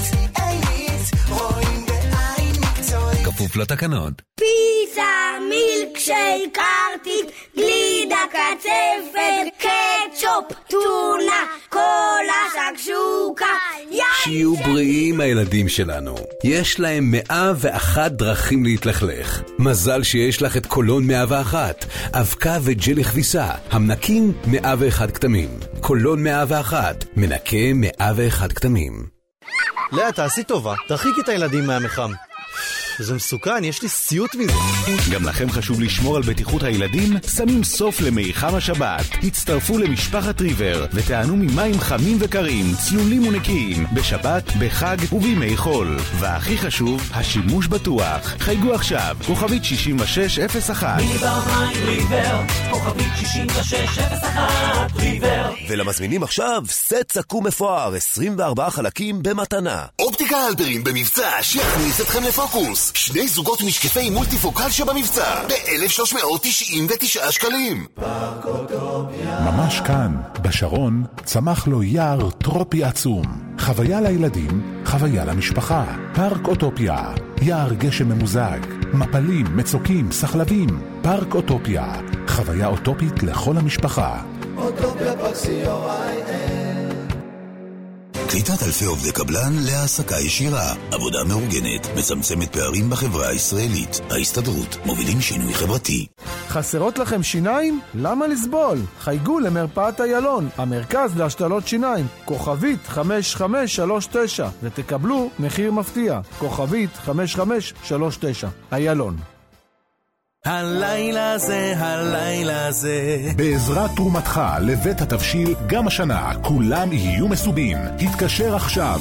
רואים בעין מקצועית. כפוף לתקנון. פיצה, מילקשייק, ארטיק, גלידה, קצפת, קטשופ, טונה, קולה, שקשוקה, יין שיהיו בריאים הילדים שלנו. יש להם 101 דרכים להתלכלך. מזל שיש לך את קולון 101, אבקה וג'לי כביסה, המנקים 101 כתמים. קולון 101, מנקה 101 כתמים. לאה, תעשי טובה, תרחיק את הילדים מהמחם. זה מסוכן, יש לי סיוט מזה. גם לכם חשוב לשמור על בטיחות הילדים? שמים סוף למיחם השבת. הצטרפו למשפחת ריבר ותענו ממים חמים וקרים, צלולים ונקיים, בשבת, בחג ובימי חול. והכי חשוב, השימוש בטוח. חייגו עכשיו, כוכבית 6601. ריבר, כוכבית 6601, ריבר. ולמזמינים עכשיו, סט סכו"ם מפואר, 24 חלקים במתנה. אופטיקה הלפרין במבצע שיכניס אתכם לפוקוס. 2 זוגות משקפי מולטיפוקל שבמבצע ב-1,399 שקלים. ממש כאן, בשרון, צמח לו יער טרופי עצום. חוויה לילדים, חוויה למשפחה. פארק אוטופיה, יער גשם ממוזג, מפלים, מצוקים, סחלבים. פארק אוטופיה, חוויה אוטופית לכל המשפחה. אוטופיה פקסי.il. קליטת אלפי עובדי קבלן להעסקה ישירה. עבודה מאורגנת, מצמצמת פערים בחברה הישראלית. ההסתדרות, מובילים שינוי חברתי. חסרות לכם שיניים? למה לסבול? חייגו למרפאת איילון, המרכז להשתלות שיניים, כוכבית 5539, ותקבלו מחיר מפתיע. כוכבית 5539, איילון. הלילה זה בעזרת תרומתך לבית התבשיל, גם השנה כולם יהיו מסובים. התקשר עכשיו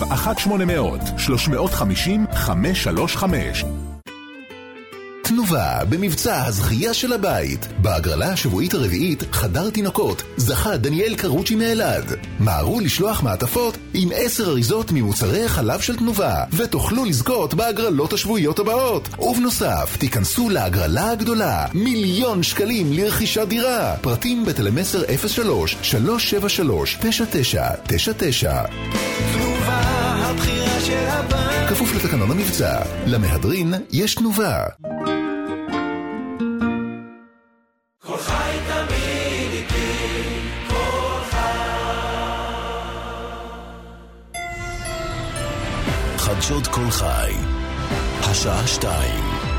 1-800-350-535. תנובה במבצע הזכייה של הבית. בהגרלה השבועית הרביעית חדר תינוקות זכה דניאל קרוצ'י מאלעד. מהרו לשלוח מעטפות עם 10 אריזות ממוצרי החלב של תנובה ותוכלו לזכות בהגרלות השבועיות הבאות. ובנוסף תיכנסו להגרלה הגדולה, 1,000,000 שקלים לרכישת דירה. פרטים בטלמסר 03-373-9999. תנובה, הבחירה של הבית. כפוף לתקנון המבצע. למהדרין יש תנובה. כל חי תמיד איתי, כל חדשות כל חי, השעה 2.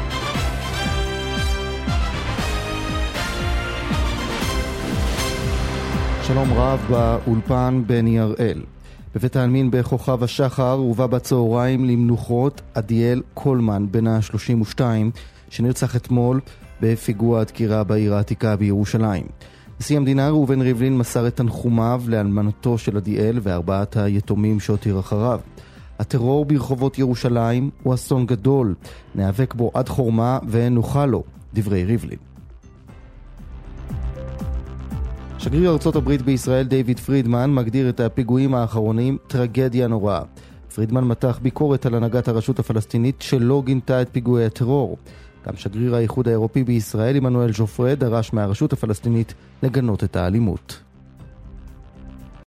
שלום רב באולפן בני הראל. בבית העלמין בכוכב השחר הובא בצהריים למנוחות עדיאל קולמן בן ה-32 שנרצח אתמול בפיגוע הדקירה בעיר העתיקה בירושלים. נשיא המדינה ראובן ריבלין מסר את תנחומיו לאלמנתו של עדיאל וארבעת היתומים שהותיר אחריו. הטרור ברחובות ירושלים הוא אסון גדול, נאבק בו עד חורמה ונוכל לו, דברי ריבלין. שגריר ארצות הברית בישראל דיוויד פרידמן מגדיר את הפיגועים האחרונים טרגדיה נוראה. פרידמן מתח ביקורת על הנהגת הרשות הפלסטינית שלא גינתה את פיגועי הטרור. גם שגריר האיחוד האירופי בישראל עמנואל ז'ופרה דרש מהרשות הפלסטינית לגנות את האלימות.